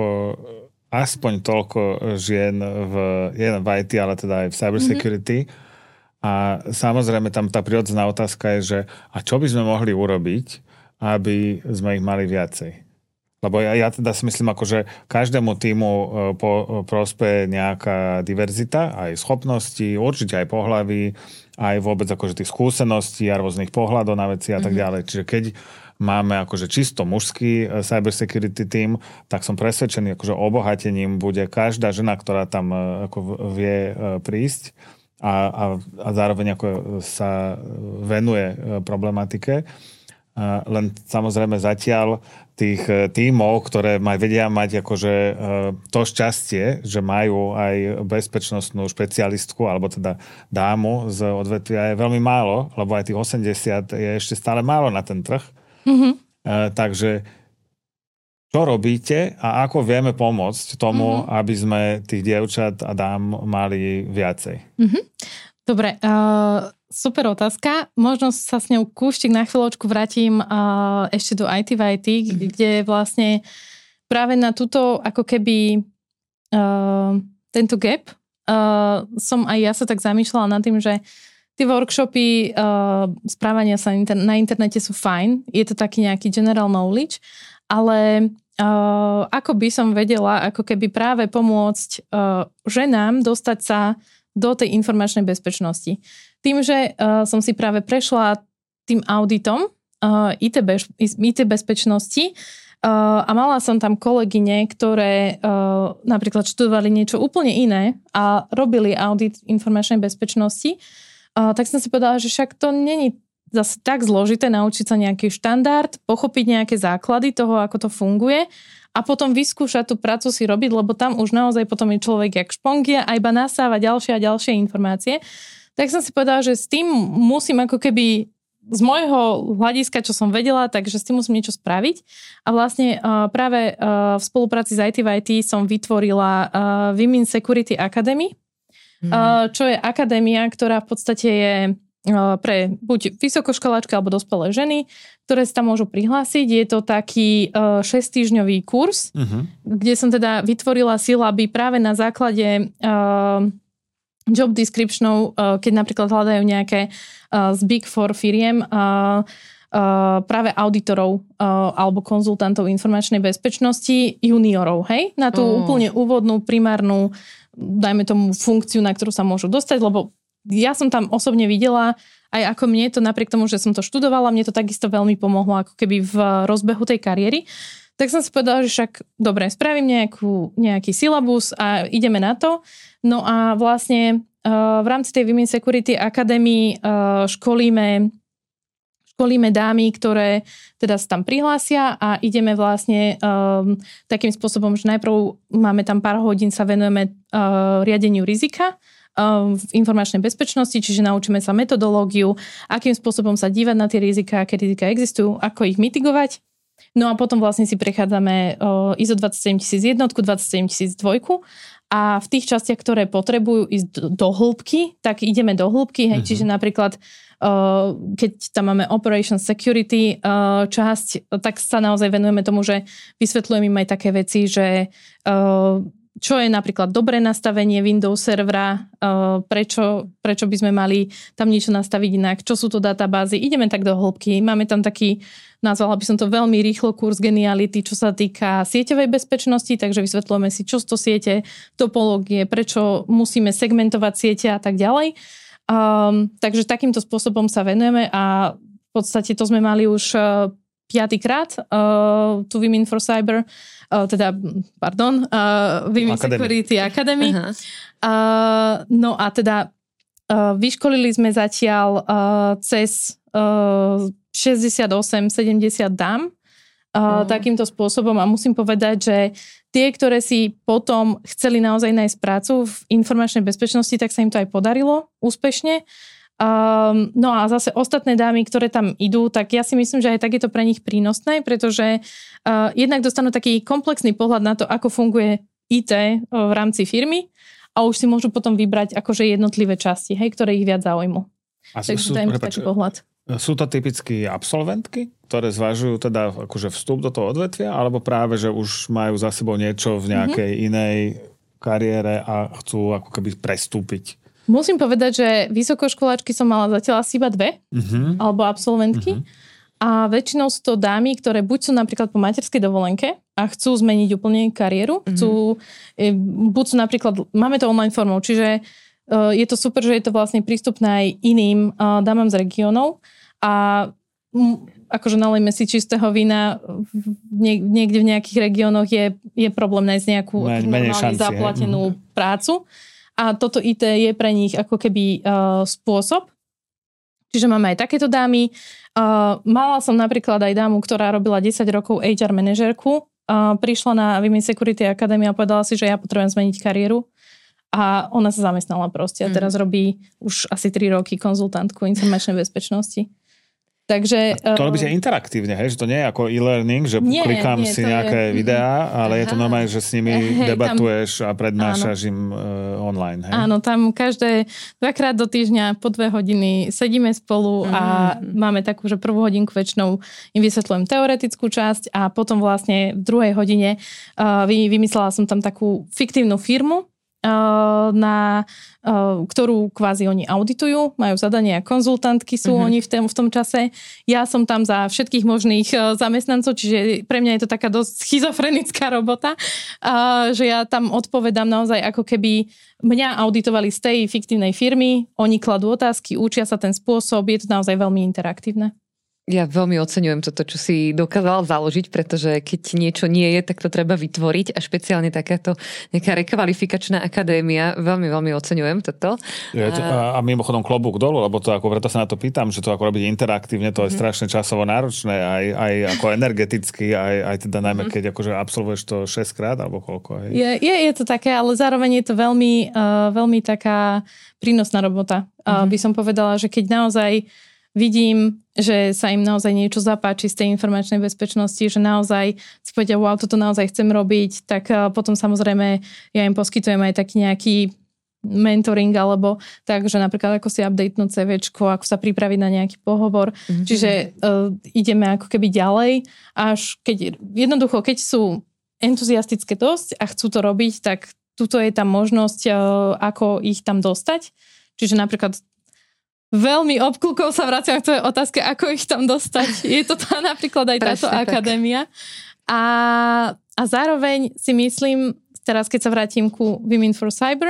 aspoň toľko žien v, jeden v í té, ale teda aj v cybersecurity. Mm-hmm. A samozrejme tam tá prirodzená otázka je, že a čo by sme mohli urobiť, aby sme ich mali viacej? Lebo ja, ja teda si myslím, ako, že každému týmu po, prospeje nejaká diverzita, aj schopností, určite aj pohlaví, aj vôbec akože tých skúseností a rôznych pohľadov na veci a tak mm-hmm. ďalej. Čiže keď máme akože čisto mužský cybersecurity team, tak som presvedčený, akože obohatením bude každá žena, ktorá tam ako vie prísť a, a, a zároveň ako sa venuje problematike. Len samozrejme zatiaľ tých tímov, ktoré maj, vedia mať akože to šťastie, že majú aj bezpečnostnú špecialistku, alebo teda dámu z odvetvia je veľmi málo, lebo aj tých osemdesiat je ešte stále málo na ten trh. Mm-hmm. Uh, takže čo robíte a ako vieme pomôcť tomu, mm-hmm. aby sme tých dievčat a dám mali viacej? Mm-hmm. Dobre, uh, super otázka. Možno sa s ňou kúštik na chvíľočku vrátim uh, ešte do í té v í té, mm-hmm. kde vlastne práve na túto ako keby uh, tento gap uh, som aj ja sa tak zamýšľala nad tým, že tie workshopy uh, správania sa inter- na internete sú fajn, je to taký nejaký general knowledge, ale uh, ako by som vedela, ako keby práve pomôcť uh, ženám dostať sa do tej informačnej bezpečnosti. Tým, že uh, som si práve prešla tým auditom uh, í té, bez- í té bezpečnosti uh, a mala som tam kolegyne, ktoré uh, napríklad študovali niečo úplne iné a robili audit informačnej bezpečnosti, Uh, tak som si povedala, že však to není zase tak zložité naučiť sa nejaký štandard, pochopiť nejaké základy toho, ako to funguje a potom vyskúšať tú prácu si robiť, lebo tam už naozaj potom je človek jak špongia a iba nasáva ďalšie a ďalšie informácie. Tak som si povedala, že s tým musím ako keby z môjho hľadiska, čo som vedela, takže s tým musím niečo spraviť. A vlastne uh, práve uh, v spolupráci s í té v í té som vytvorila uh, Women Security Academy, Mm. čo je akadémia, ktorá v podstate je pre buď vysokoškoláčky alebo dospelé ženy, ktoré sa tam môžu prihlásiť. Je to taký šesťtýždňový kurz, uh-huh. kde som teda vytvorila syllaby práve na základe uh, job descriptionov, uh, keď napríklad hľadajú nejaké uh, z Big Four firiem uh, uh, práve auditorov uh, alebo konzultantov informačnej bezpečnosti juniorov, hej? Na tú oh. úplne úvodnú, primárnu dajme tomu funkciu, na ktorú sa môžu dostať, lebo ja som tam osobne videla, aj ako mne to, napriek tomu, že som to študovala, mne to takisto veľmi pomohlo ako keby v rozbehu tej kariéry. Tak som si povedala, že však dobre, spravím nejakú, nejaký syllabus a ideme na to. No a vlastne uh, v rámci tej Women Security Academy uh, školíme školíme dámy, ktoré teda sa tam prihlásia a ideme vlastne um, takým spôsobom, že najprv máme tam pár hodín, sa venujeme uh, riadeniu rizika uh, v informačnej bezpečnosti, čiže naučíme sa metodológiu, akým spôsobom sa dívať na tie rizika, aké rizika existujú, ako ich mitigovať. No a potom vlastne si prechádzame uh, í es ó dvadsaťsedem tisíc jeden, dvadsaťsedem tisíc dva a v tých častiach, ktoré potrebujú ísť do, do hĺbky, tak ideme do hĺbky. Hej, uh-huh. Čiže napríklad keď tam máme Operation Security časť, tak sa naozaj venujeme tomu, že vysvetľujem im aj také veci, že čo je napríklad dobré nastavenie Windows servera, prečo, prečo by sme mali tam niečo nastaviť inak, čo sú to databázy. Ideme tak do hĺbky. Máme tam taký, nazvala by som to veľmi rýchlo, kurz geniality, čo sa týka sieťovej bezpečnosti, takže vysvetľujeme si, čo sú to siete, topológie, prečo musíme segmentovať siete a tak ďalej. Um, takže takýmto spôsobom sa venujeme a v podstate to sme mali už piatýkrát uh, tu Women for Cyber, uh, teda, pardon, uh, Women Academy. Security Academy. Uh, no a teda uh, vyškolili sme zatiaľ uh, cez uh, šesťdesiatosem sedemdesiat dám uh, uh. takýmto spôsobom a musím povedať, že tie, ktoré si potom chceli naozaj nájsť prácu v informačnej bezpečnosti, tak sa im to aj podarilo úspešne. Um, no a zase ostatné dámy, ktoré tam idú, tak ja si myslím, že aj tak je to pre nich prínosné, pretože uh, jednak dostanú taký komplexný pohľad na to, ako funguje í té v rámci firmy a už si môžu potom vybrať akože jednotlivé časti, hej, ktoré ich viac zaujímu. A sú, sú, prepáč, taký pohľad. Sú to typicky absolventky, ktoré zvažujú teda akože vstup do toho odvetvia, alebo práve, že už majú za sebou niečo v nejakej mm-hmm. inej kariére a chcú ako keby prestúpiť? Musím povedať, že vysokoškoláčky som mala zatiaľ asi iba dve, uh-huh. alebo absolventky. Uh-huh. A väčšinou sú to dámy, ktoré buď sú napríklad po materskej dovolenke a chcú zmeniť úplne kariéru. Uh-huh. Chcú, buď sú napríklad, máme to online formou, čiže uh, je to super, že je to vlastne prístupné aj iným uh, dámam z regiónov. A m, akože nalejme si čistého vína, nie, niekde v nejakých regiónoch je, je problém nájsť nejakú Men, normálne zaplatenú uh-huh. prácu. A toto í té je pre nich ako keby uh, spôsob. Čiže máme aj takéto dámy. Uh, mala som napríklad aj dámu, ktorá robila desať rokov há er manažérku. Uh, prišla na Women Security Academy a povedala si, že ja potrebujem zmeniť kariéru. A ona sa zamestnala proste. A teraz mm. robí už asi tri roky konzultantku informačnej bezpečnosti. Takže, to robíte interaktívne, hej? Že to nie je ako e-learning, že nie, klikám nie, si nejaké je... videá, ale Aha. je to normálne, že s nimi hej, debatuješ tam... a prednášaš áno. im uh, online. Hej? Áno, tam každé dvakrát do týždňa po dve hodiny sedíme spolu mm. a máme takú, že prvú hodinku väčšinou im vysvetľujem teoretickú časť a potom vlastne v druhej hodine uh, vymyslela som tam takú fiktívnu firmu, na ktorú kvázi oni auditujú, majú zadanie a konzultantky sú uh-huh. oni v tom, v tom čase. Ja som tam za všetkých možných zamestnancov, čiže pre mňa je to taká dosť schizofrenická robota, že ja tam odpovedám naozaj ako keby mňa auditovali z tej fiktívnej firmy, oni kladú otázky, učia sa ten spôsob, je to naozaj veľmi interaktívne. Ja veľmi oceňujem toto, čo si dokázala založiť, pretože keď niečo nie je, tak to treba vytvoriť a špeciálne takáto nejaká rekvalifikačná akadémia. Veľmi, veľmi oceňujem toto. Je to, a mimochodom klobúk dolu, lebo to ako preto sa na to pýtam, že to ako robiť interaktívne, to je mm-hmm. strašne časovo náročné, aj, aj ako energeticky, aj, aj teda najmä mm-hmm. keď akože absolvuješ to šesťkrát alebo koľko. Hej. Je, je, je to také, ale zároveň je to veľmi, uh, veľmi taká prínosná robota. Mm-hmm. Uh, by som povedala, že keď naozaj vidím, že sa im naozaj niečo zapáči z tej informačnej bezpečnosti, že naozaj si povedia, wow, toto naozaj chcem robiť, tak potom samozrejme ja im poskytujem aj taký nejaký mentoring, alebo tak, že napríklad ako si updatenúť CVčko, ako sa pripraviť na nejaký pohovor. Mm-hmm. Čiže uh, ideme ako keby ďalej, až keď jednoducho, keď sú entuziastické dosť a chcú to robiť, tak tuto je tam možnosť, uh, ako ich tam dostať. Čiže napríklad veľmi obkľúkov sa vraciam k tvojej otázke, ako ich tam dostať. Je to tá napríklad aj táto Presne akadémia. A, a zároveň si myslím, teraz keď sa vrátim ku Women for Cyber,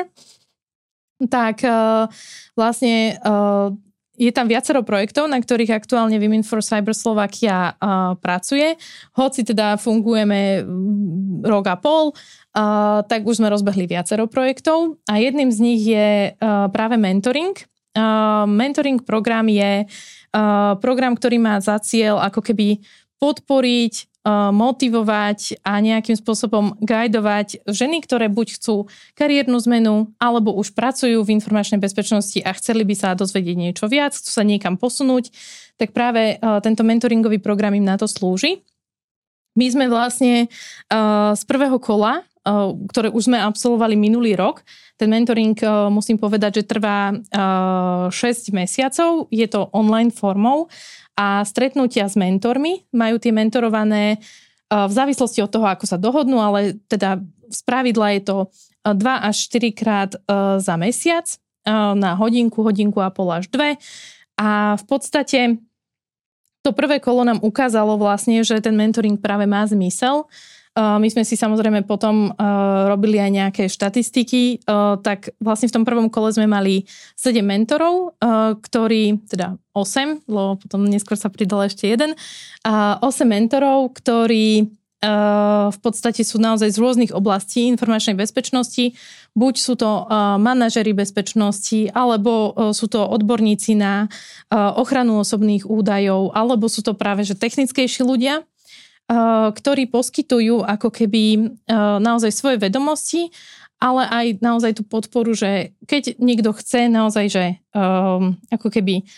tak uh, vlastne uh, je tam viacero projektov, na ktorých aktuálne Women for Cyber Slovakia uh, pracuje. Hoci teda fungujeme rok a pol, uh, tak už sme rozbehli viacero projektov a jedným z nich je uh, práve mentoring. Uh, mentoring program je uh, program, ktorý má za cieľ ako keby podporiť, uh, motivovať a nejakým spôsobom guidovať ženy, ktoré buď chcú kariérnu zmenu, alebo už pracujú v informačnej bezpečnosti a chceli by sa dozvedieť niečo viac, chcú sa niekam posunúť, tak práve uh, tento mentoringový program im na to slúži. My sme vlastne uh, z prvého kola ktoré už sme absolvovali minulý rok. Ten mentoring, musím povedať, že trvá šesť mesiacov, je to online formou a stretnutia s mentormi majú tie mentorované v závislosti od toho, ako sa dohodnú, ale teda spravidla je to dva až štyri krát za mesiac na hodinku, hodinku a pol až dve. A v podstate to prvé kolo nám ukázalo vlastne, že ten mentoring práve má zmysel. My sme si samozrejme potom robili aj nejaké štatistiky, tak vlastne v tom prvom kole sme mali sedem mentorov, ktorí, teda osem, lebo potom neskôr sa pridal ešte jeden, osem mentorov, ktorí v podstate sú naozaj z rôznych oblastí informačnej bezpečnosti. Buď sú to manažeri bezpečnosti, alebo sú to odborníci na ochranu osobných údajov, alebo sú to práve že technickejší ľudia, ktorí poskytujú ako keby naozaj svoje vedomosti, ale aj naozaj tú podporu, že keď niekto chce naozaj, že ako keby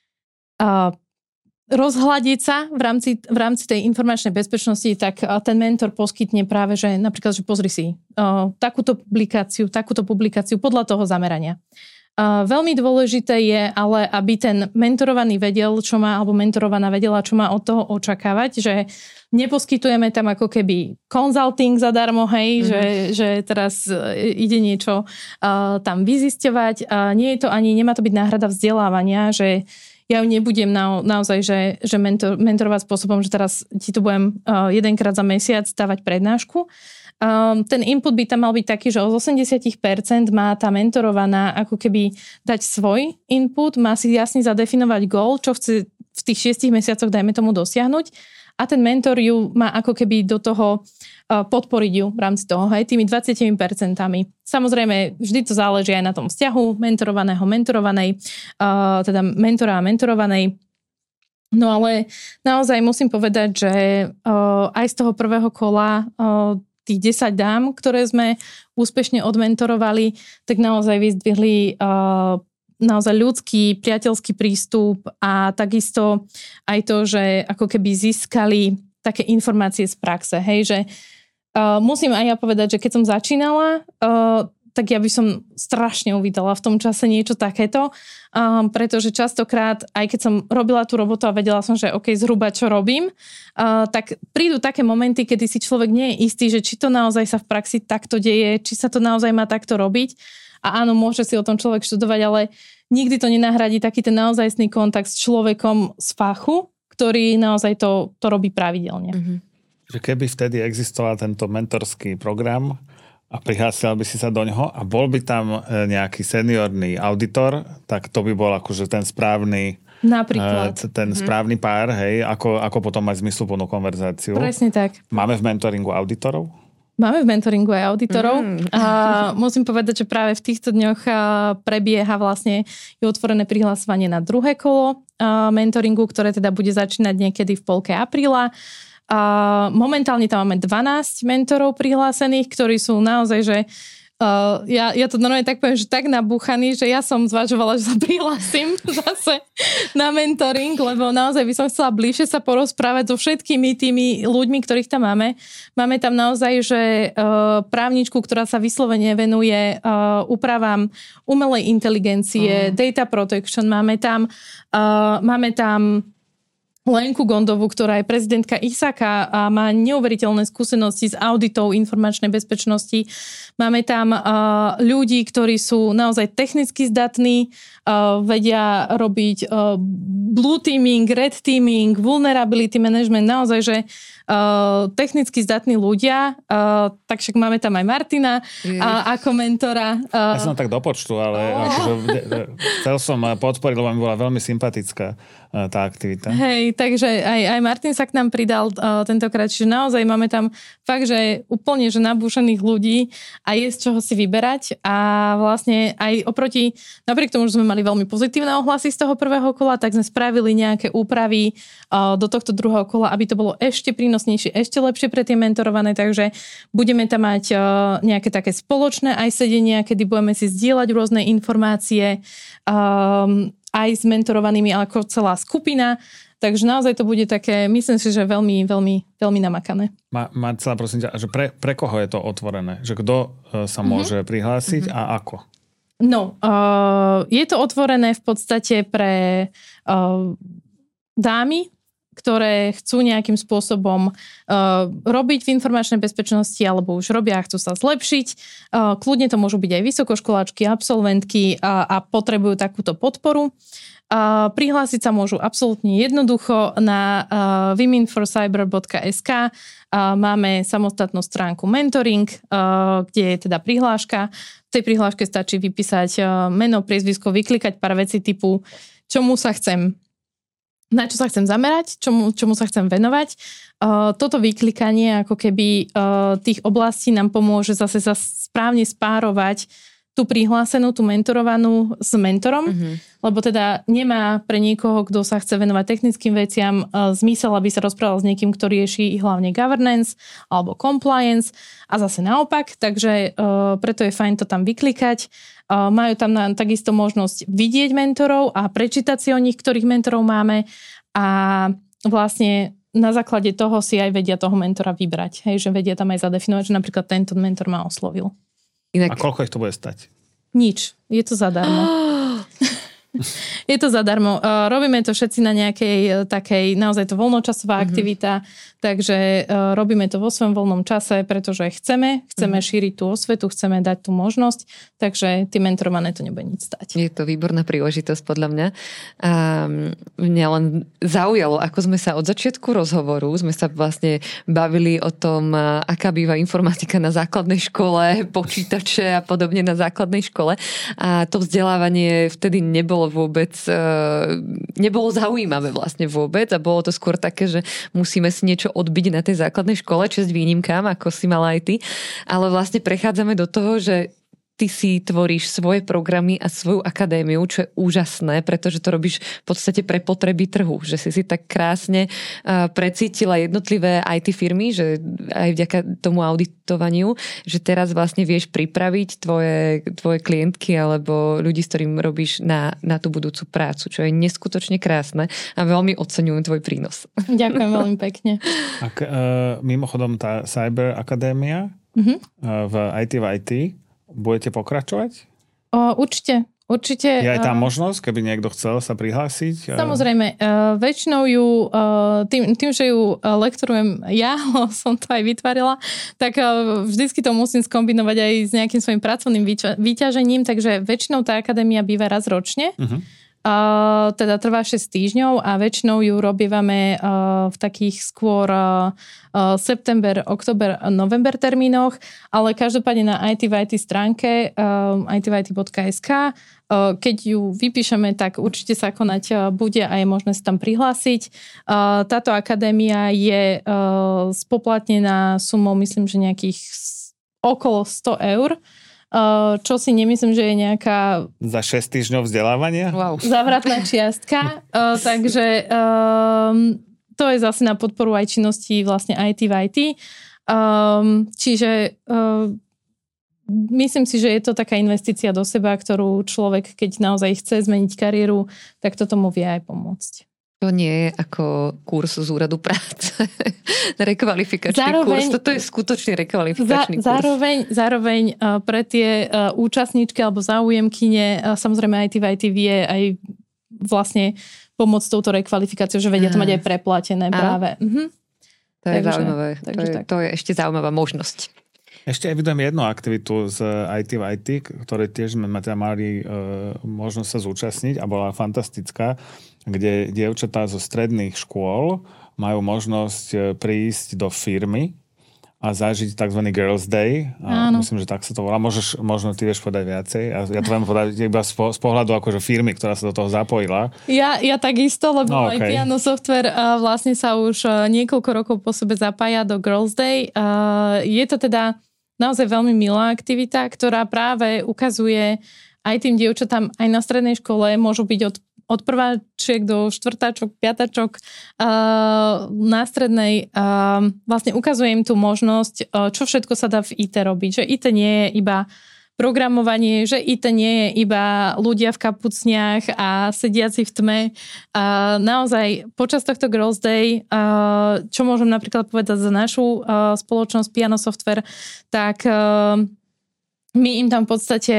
rozhľadiť sa v rámci, v rámci tej informačnej bezpečnosti, tak ten mentor poskytne práve, že napríklad, že pozri si takúto publikáciu, takúto publikáciu podľa toho zamerania. Veľmi dôležité je ale, aby ten mentorovaný vedel, čo má, alebo mentorovaná vedela, čo má od toho očakávať, že neposkytujeme tam ako keby consulting zadarmo, hej, mm-hmm. že, že teraz ide niečo uh, tam vyzisťovať. Uh, nie je to ani, nemá to byť náhrada vzdelávania, že ja ju nebudem na, naozaj, že, že mentor, mentorovať spôsobom, že teraz ti tu budem uh, jedenkrát za mesiac dávať prednášku. Um, ten input by tam mal byť taký, že od osemdesiat percent má tá mentorovaná ako keby dať svoj input, má si jasne zadefinovať goal, čo chce v tých šiestich mesiacoch, dajme tomu, dosiahnuť a ten mentor ju má ako keby do toho uh, podporiť ju v rámci toho, hej, tými dvadsiatimi percentami. Samozrejme, vždy to záleží aj na tom vzťahu mentorovaného, mentorovanej, uh, teda mentora a mentorovanej. No ale naozaj musím povedať, že uh, aj z toho prvého kola uh, tých desať dám, ktoré sme úspešne odmentorovali, tak naozaj vyzdvihli uh, naozaj ľudský, priateľský prístup a takisto aj to, že ako keby získali také informácie z praxe. Hej, že uh, musím aj ja povedať, že keď som začínala, uh, tak ja by som strašne uvítala v tom čase niečo takéto, um, pretože častokrát, aj keď som robila tú robotu a vedela som, že OK, zhruba čo robím, uh, tak prídu také momenty, kedy si človek nie je istý, že či to naozaj sa v praxi takto deje, či sa to naozaj má takto robiť. A áno, môže si o tom človek študovať, ale nikdy to nenahradí taký ten naozajstný kontakt s človekom z fachu, ktorý naozaj to, to robí pravidelne. Mm-hmm. Že keby vtedy existoval tento mentorský program, a prihlásil by si sa do ňoho a bol by tam nejaký seniorný auditor, tak to by bol akože ten správny napríklad. ten mm-hmm. správny pár, hej, ako, ako potom mať zmysluplnú konverzáciu. Presne tak. Máme v mentoringu auditorov? Máme v mentoringu aj auditorov. Mm. A musím povedať, že práve v týchto dňoch prebieha vlastne je otvorené prihlasovanie na druhé kolo mentoringu, ktoré teda bude začínať niekedy v polke apríla. Uh, momentálne tam máme dvanásť mentorov prihlásených, ktorí sú naozaj, že uh, ja, ja to normálne tak poviem, že tak nabúchaný, že ja som zvažovala, že sa prihlásim zase na mentoring, lebo naozaj by som chcela bližšie sa porozprávať so všetkými tými ľuďmi, ktorých tam máme. Máme tam naozaj, že uh, právničku, ktorá sa vyslovene venuje uh, úpravám umelej inteligencie, mm. data protection, máme tam, uh, máme tam Lenku Gondovú, ktorá je prezidentka ISAKA a má neuveriteľné skúsenosti s auditou informačnej bezpečnosti. Máme tam uh, ľudí, ktorí sú naozaj technicky zdatní, uh, vedia robiť uh, blue teaming, red teaming, vulnerability management, naozaj, že uh, technicky zdatní ľudia. Uh, tak však máme tam aj Martina uh, ako mentora. Uh, ja som tak do počtu, ale oh. akože, chcel som podporiť, lebo mi bola veľmi sympatická tá aktivita. Hej, takže aj, aj Martin sa k nám pridal uh, tentokrát, čiže naozaj máme tam fakt, že úplne že nabúšených ľudí a je z čoho si vyberať a vlastne aj oproti, napriek tomu, že sme mali veľmi pozitívne ohlasy z toho prvého kola, tak sme spravili nejaké úpravy uh, do tohto druhého kola, aby to bolo ešte prínosnejšie, ešte lepšie pre tie mentorované, takže budeme tam mať uh, nejaké také spoločné aj sedenia, kedy budeme si zdieľať rôzne informácie, um, aj s mentorovanými, ale ako celá skupina. Takže naozaj to bude také, myslím si, že veľmi, veľmi, veľmi namakané. Ma, Marcela, prosím ťa, že pre, pre koho je to otvorené? Že kto uh, sa môže mm-hmm. prihlásiť mm-hmm. a ako? No, uh, je to otvorené v podstate pre uh, dámy, ktoré chcú nejakým spôsobom uh, robiť v informačnej bezpečnosti alebo už robia a chcú sa zlepšiť. Uh, kľudne to môžu byť aj vysokoškoláčky, absolventky a, a potrebujú takúto podporu. Uh, prihlásiť sa môžu absolútne jednoducho na uh, women for cyber bodka es ká. Uh, máme samostatnú stránku mentoring, uh, kde je teda prihláška. V tej prihláške stačí vypísať uh, meno, priezvisko, vyklikať pár vecí typu čomu sa chcem, na čo sa chcem zamerať, čomu, čomu sa chcem venovať. Uh, toto vyklikanie ako keby uh, tých oblastí nám pomôže zase sa správne spárovať tú prihlásenú, tú mentorovanú s mentorom, mm-hmm. lebo teda nemá pre niekoho, kto sa chce venovať technickým veciam, uh, zmysel, aby sa rozprával s niekým, kto rieši hlavne governance alebo compliance a zase naopak, takže uh, preto je fajn to tam vyklikať. Uh, majú tam na, takisto možnosť vidieť mentorov a prečítať si o nich, ktorých mentorov máme a vlastne na základe toho si aj vedia toho mentora vybrať, hej, že vedia tam aj zadefinovať, že napríklad tento mentor ma oslovil. Inak... A koľko ich to bude stať? Nič. Je to zadarmo. Je to zadarmo. Robíme to všetci na nejakej takej, naozaj to voľnočasová mm-hmm. aktivita, takže robíme to vo svojom voľnom čase, pretože chceme, chceme mm-hmm. šíriť tú osvetu, chceme dať tú možnosť, takže tým mentorované to nebude nič stať. Je to výborná príležitosť podľa mňa. A mňa len zaujalo, ako sme sa od začiatku rozhovoru, sme sa vlastne bavili o tom, aká býva informatika na základnej škole, počítače a podobne na základnej škole. A to vzdelávanie vtedy nebolo vôbec, nebolo zaujímavé vlastne vôbec a bolo to skôr také, že musíme si niečo odbiť na tej základnej škole, česť výnimkám, ako si mala aj ty. Ale vlastne prechádzame do toho, že ty si tvoríš svoje programy a svoju akadémiu, čo je úžasné, pretože to robíš v podstate pre potreby trhu, že si si tak krásne precítila jednotlivé í té firmy, že aj vďaka tomu auditovaniu, že teraz vlastne vieš pripraviť tvoje, tvoje klientky alebo ľudí, s ktorým robíš na, na tú budúcu prácu, čo je neskutočne krásne a veľmi oceňujem tvoj prínos. Ďakujem veľmi pekne. Ak, uh, mimochodom tá Cyber Akadémia mm-hmm. uh, v í té v í té budete pokračovať? O, určite. Určite. Je aj tá možnosť, keby niekto chcel sa prihlásiť? Samozrejme. Uh, väčšinou ju, uh, tým, tým, že ju lektorujem ja, som to aj vytvorila, tak uh, vždycky to musím skombinovať aj s nejakým svojím pracovným vyťa- vyťažením, takže väčšinou tá akadémia býva raz ročne. Uh-huh. Uh, teda trvá šesť týždňov a väčšinou ju robívame uh, v takých skôr uh, uh, september, október, november termínoch, ale každopádne na í té v í té stránke uh, í té v í té bodka es ká uh, keď ju vypíšeme, tak určite sa konať uh, bude a je možné sa tam prihlásiť. Uh, táto akadémia je uh, spoplatnená sumou, myslím, že nejakých okolo sto eur. Uh, čo si nemyslím, že je nejaká... Za šesť týždňov vzdelávania? Wow. Zavratná čiastka. Uh, takže um, to je zase na podporu aj činnosti vlastne í té v í té. Um, čiže uh, myslím si, že je to taká investícia do seba, ktorú človek, keď naozaj chce zmeniť kariéru, tak to tomu vie aj pomôcť. To nie je ako kurz z úradu práce. Rekvalifikačný zároveň, kurz. Toto je skutočný rekvalifikačný za, zároveň, kurz. Zároveň uh, pre tie uh, účastníčky alebo záujemkyne, uh, samozrejme í té v í té vie aj vlastne pomôcť s touto rekvalifikáciou, že vedia to mať aj preplatené práve. Mhm. To je takže, zaujímavé. Takže to, je, to je ešte zaujímavá možnosť. Ešte evidujem jednu aktivitu z í té v í té, ktoré tiež sme teda mali uh, možnosť sa zúčastniť a bola fantastická, kde dievčatá zo stredných škôl majú možnosť prísť do firmy a zažiť tzv. Girls Day. A myslím, že tak sa to volá. Môžeš, možno ty vieš povedať viacej. Ja, ja to viem povedať iba z, z pohľadu akože firmy, ktorá sa do toho zapojila. Ja, ja takisto, lebo no, okay. aj Piano Software uh, vlastne sa už uh, niekoľko rokov po sebe zapája do Girls Day. Uh, je to teda naozaj veľmi milá aktivita, ktorá práve ukazuje aj tým dievčatám aj na strednej škole, môžu byť od od prváčiek do štvrtáčok, piatačok uh, na strednej uh, vlastne ukazuje im tú možnosť, uh, čo všetko sa dá v í té robiť. Že í té nie je iba programovanie, že í té nie je iba ľudia v kapucniach a sediaci v tme. A naozaj počas tohto Girls Day, čo môžem napríklad povedať za našu spoločnosť Piano Software, tak my im tam v podstate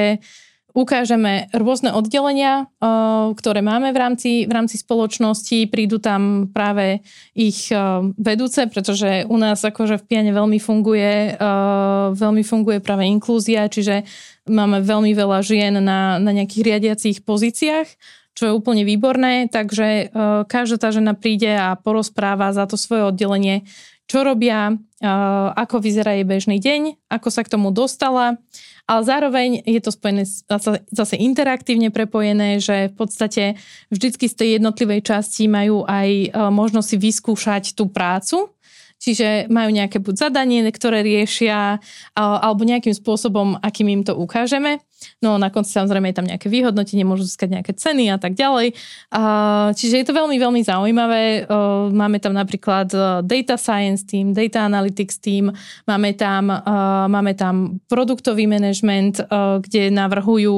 ukážeme rôzne oddelenia, ktoré máme v rámci, v rámci spoločnosti. Prídu tam práve ich vedúce, pretože u nás akože v Piane veľmi funguje, veľmi funguje práve inklúzia, čiže máme veľmi veľa žien na, na nejakých riadiacich pozíciách, čo je úplne výborné, takže každá tá žena príde a porozpráva za to svoje oddelenie, čo robia, ako vyzerá jej bežný deň, ako sa k tomu dostala, ale zároveň je to spojené zase interaktívne prepojené, že v podstate vždycky z tej jednotlivej časti majú aj možnosť si vyskúšať tú prácu, čiže majú nejaké buď zadanie, ktoré riešia, alebo nejakým spôsobom, akým im to ukážeme. No na konci samozrejme je tam nejaké vyhodnotenie, môžu získať nejaké ceny a tak ďalej. Čiže je to veľmi, veľmi zaujímavé. Máme tam napríklad Data Science team, Data Analytics team, máme tam, máme tam produktový management, kde navrhujú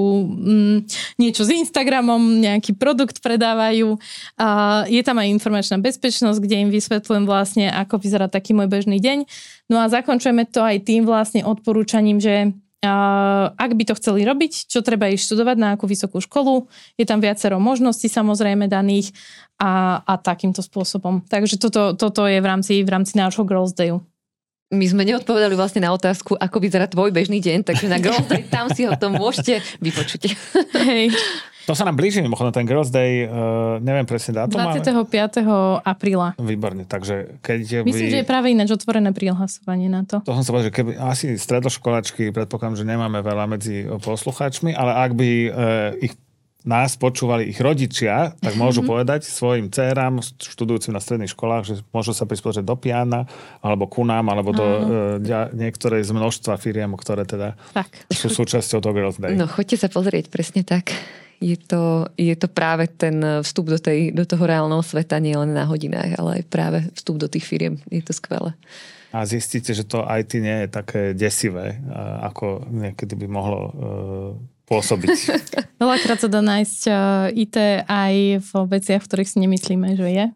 niečo s Instagramom, nejaký produkt predávajú. Je tam aj informačná bezpečnosť, kde im vysvetľujem vlastne, ako vyzerá taký môj bežný deň. No a zakončujeme to aj tým vlastne odporúčaním, že Uh, ak by to chceli robiť, čo treba ísť študovať, na akú vysokú školu. Je tam viacero možností samozrejme daných a, a takýmto spôsobom. Takže toto, toto je v rámci, v rámci nášho Girls Dayu. My sme neodpovedali vlastne na otázku, ako vyzerá tvoj bežný deň, takže na Girls Day tam si ho to môžete vypočuť. Hej. To sa nám blíži, mimochodom, ten Girls Day, uh, neviem presne dátum. dvadsiateho piateho apríla. Výborne, takže keď... Myslím, by... že je práve ináč otvorené prihlasovanie na to. To som sa povedal, že keby asi stredoškolačky, predpokladám, že nemáme veľa medzi poslucháčmi, ale ak by uh, ich nás počúvali ich rodičia, tak môžu mm-hmm. povedať svojim dcéram, študujúcim na stredných školách, že môžu sa prispôsobiť do Piana, alebo ku nám, alebo do uh, niektorej z množstva firiem, ktoré teda tak. sú súčasťou toho Girls Day. No, choďte sa pozrieť, presne tak. Je to, je to práve ten vstup do, tej, do toho reálneho sveta, nie len na hodinách, ale aj práve vstup do tých firiem. Je to skvelé. A zistíte, že to í té nie je také desivé, ako niekedy by mohlo uh, pôsobiť. Veľakrát sa dá nájsť í té aj v veciach, v ktorých si nemyslíme, že je.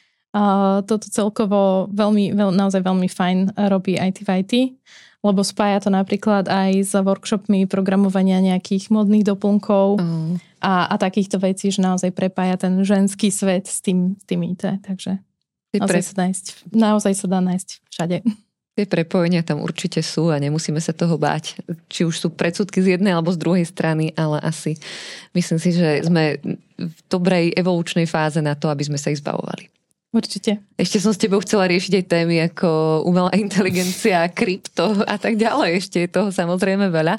Uh, toto celkovo veľmi, veľ, naozaj veľmi fajn robí í té v í té, lebo spája to napríklad aj s workshopmi programovania nejakých modných doplnkov mm. a, a takýchto vecí, že naozaj prepája ten ženský svet s tým, s tým í té. Takže naozaj, pre... sa nájsť, naozaj sa dá nájsť všade. Tie prepojenia tam určite sú a nemusíme sa toho báť. Či už sú predsudky z jednej alebo z druhej strany, ale asi myslím si, že sme v dobrej evolučnej fáze na to, aby sme sa ich zbavovali. Určite. Ešte som s tebou chcela riešiť aj témy ako umelá inteligencia, krypto a tak ďalej. Ešte je toho samozrejme veľa.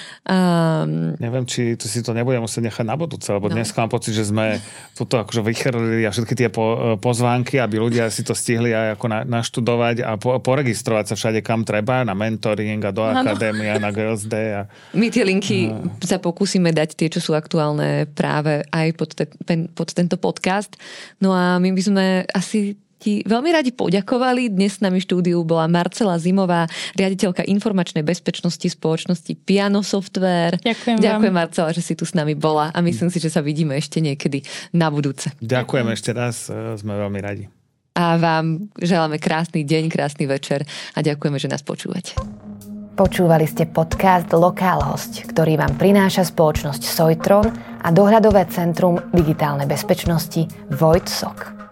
Um, Neviem, či tu si to nebudem musieť nechať na budúce, lebo no. dnes mám pocit, že sme tuto akože vychrlili a všetky tie po, pozvánky, aby ľudia si to stihli aj ako na, naštudovať a po, poregistrovať sa všade, kam treba, na mentoring a do ano. Akadémie, na Girls Day. A... My tie linky a... sa pokúsime dať tie, čo sú aktuálne práve aj pod, te, pod tento podcast. No a my by sme asi ti veľmi radi poďakovali. Dnes s nami v štúdiu bola Marcela Zimová, riaditeľka informačnej bezpečnosti spoločnosti Piano Software. Ďakujem Ďakujem, vám. Marcela, že si tu s nami bola a myslím si, že sa vidíme ešte niekedy na budúce. Ďakujem ešte raz, sme veľmi radi. A vám želáme krásny deň, krásny večer a ďakujeme, že nás počúvate. Počúvali ste podcast Lokálhosť, ktorý vám prináša spoločnosť Sojtron a dohľadové centrum digitálnej bezpečnosti Vojtsok.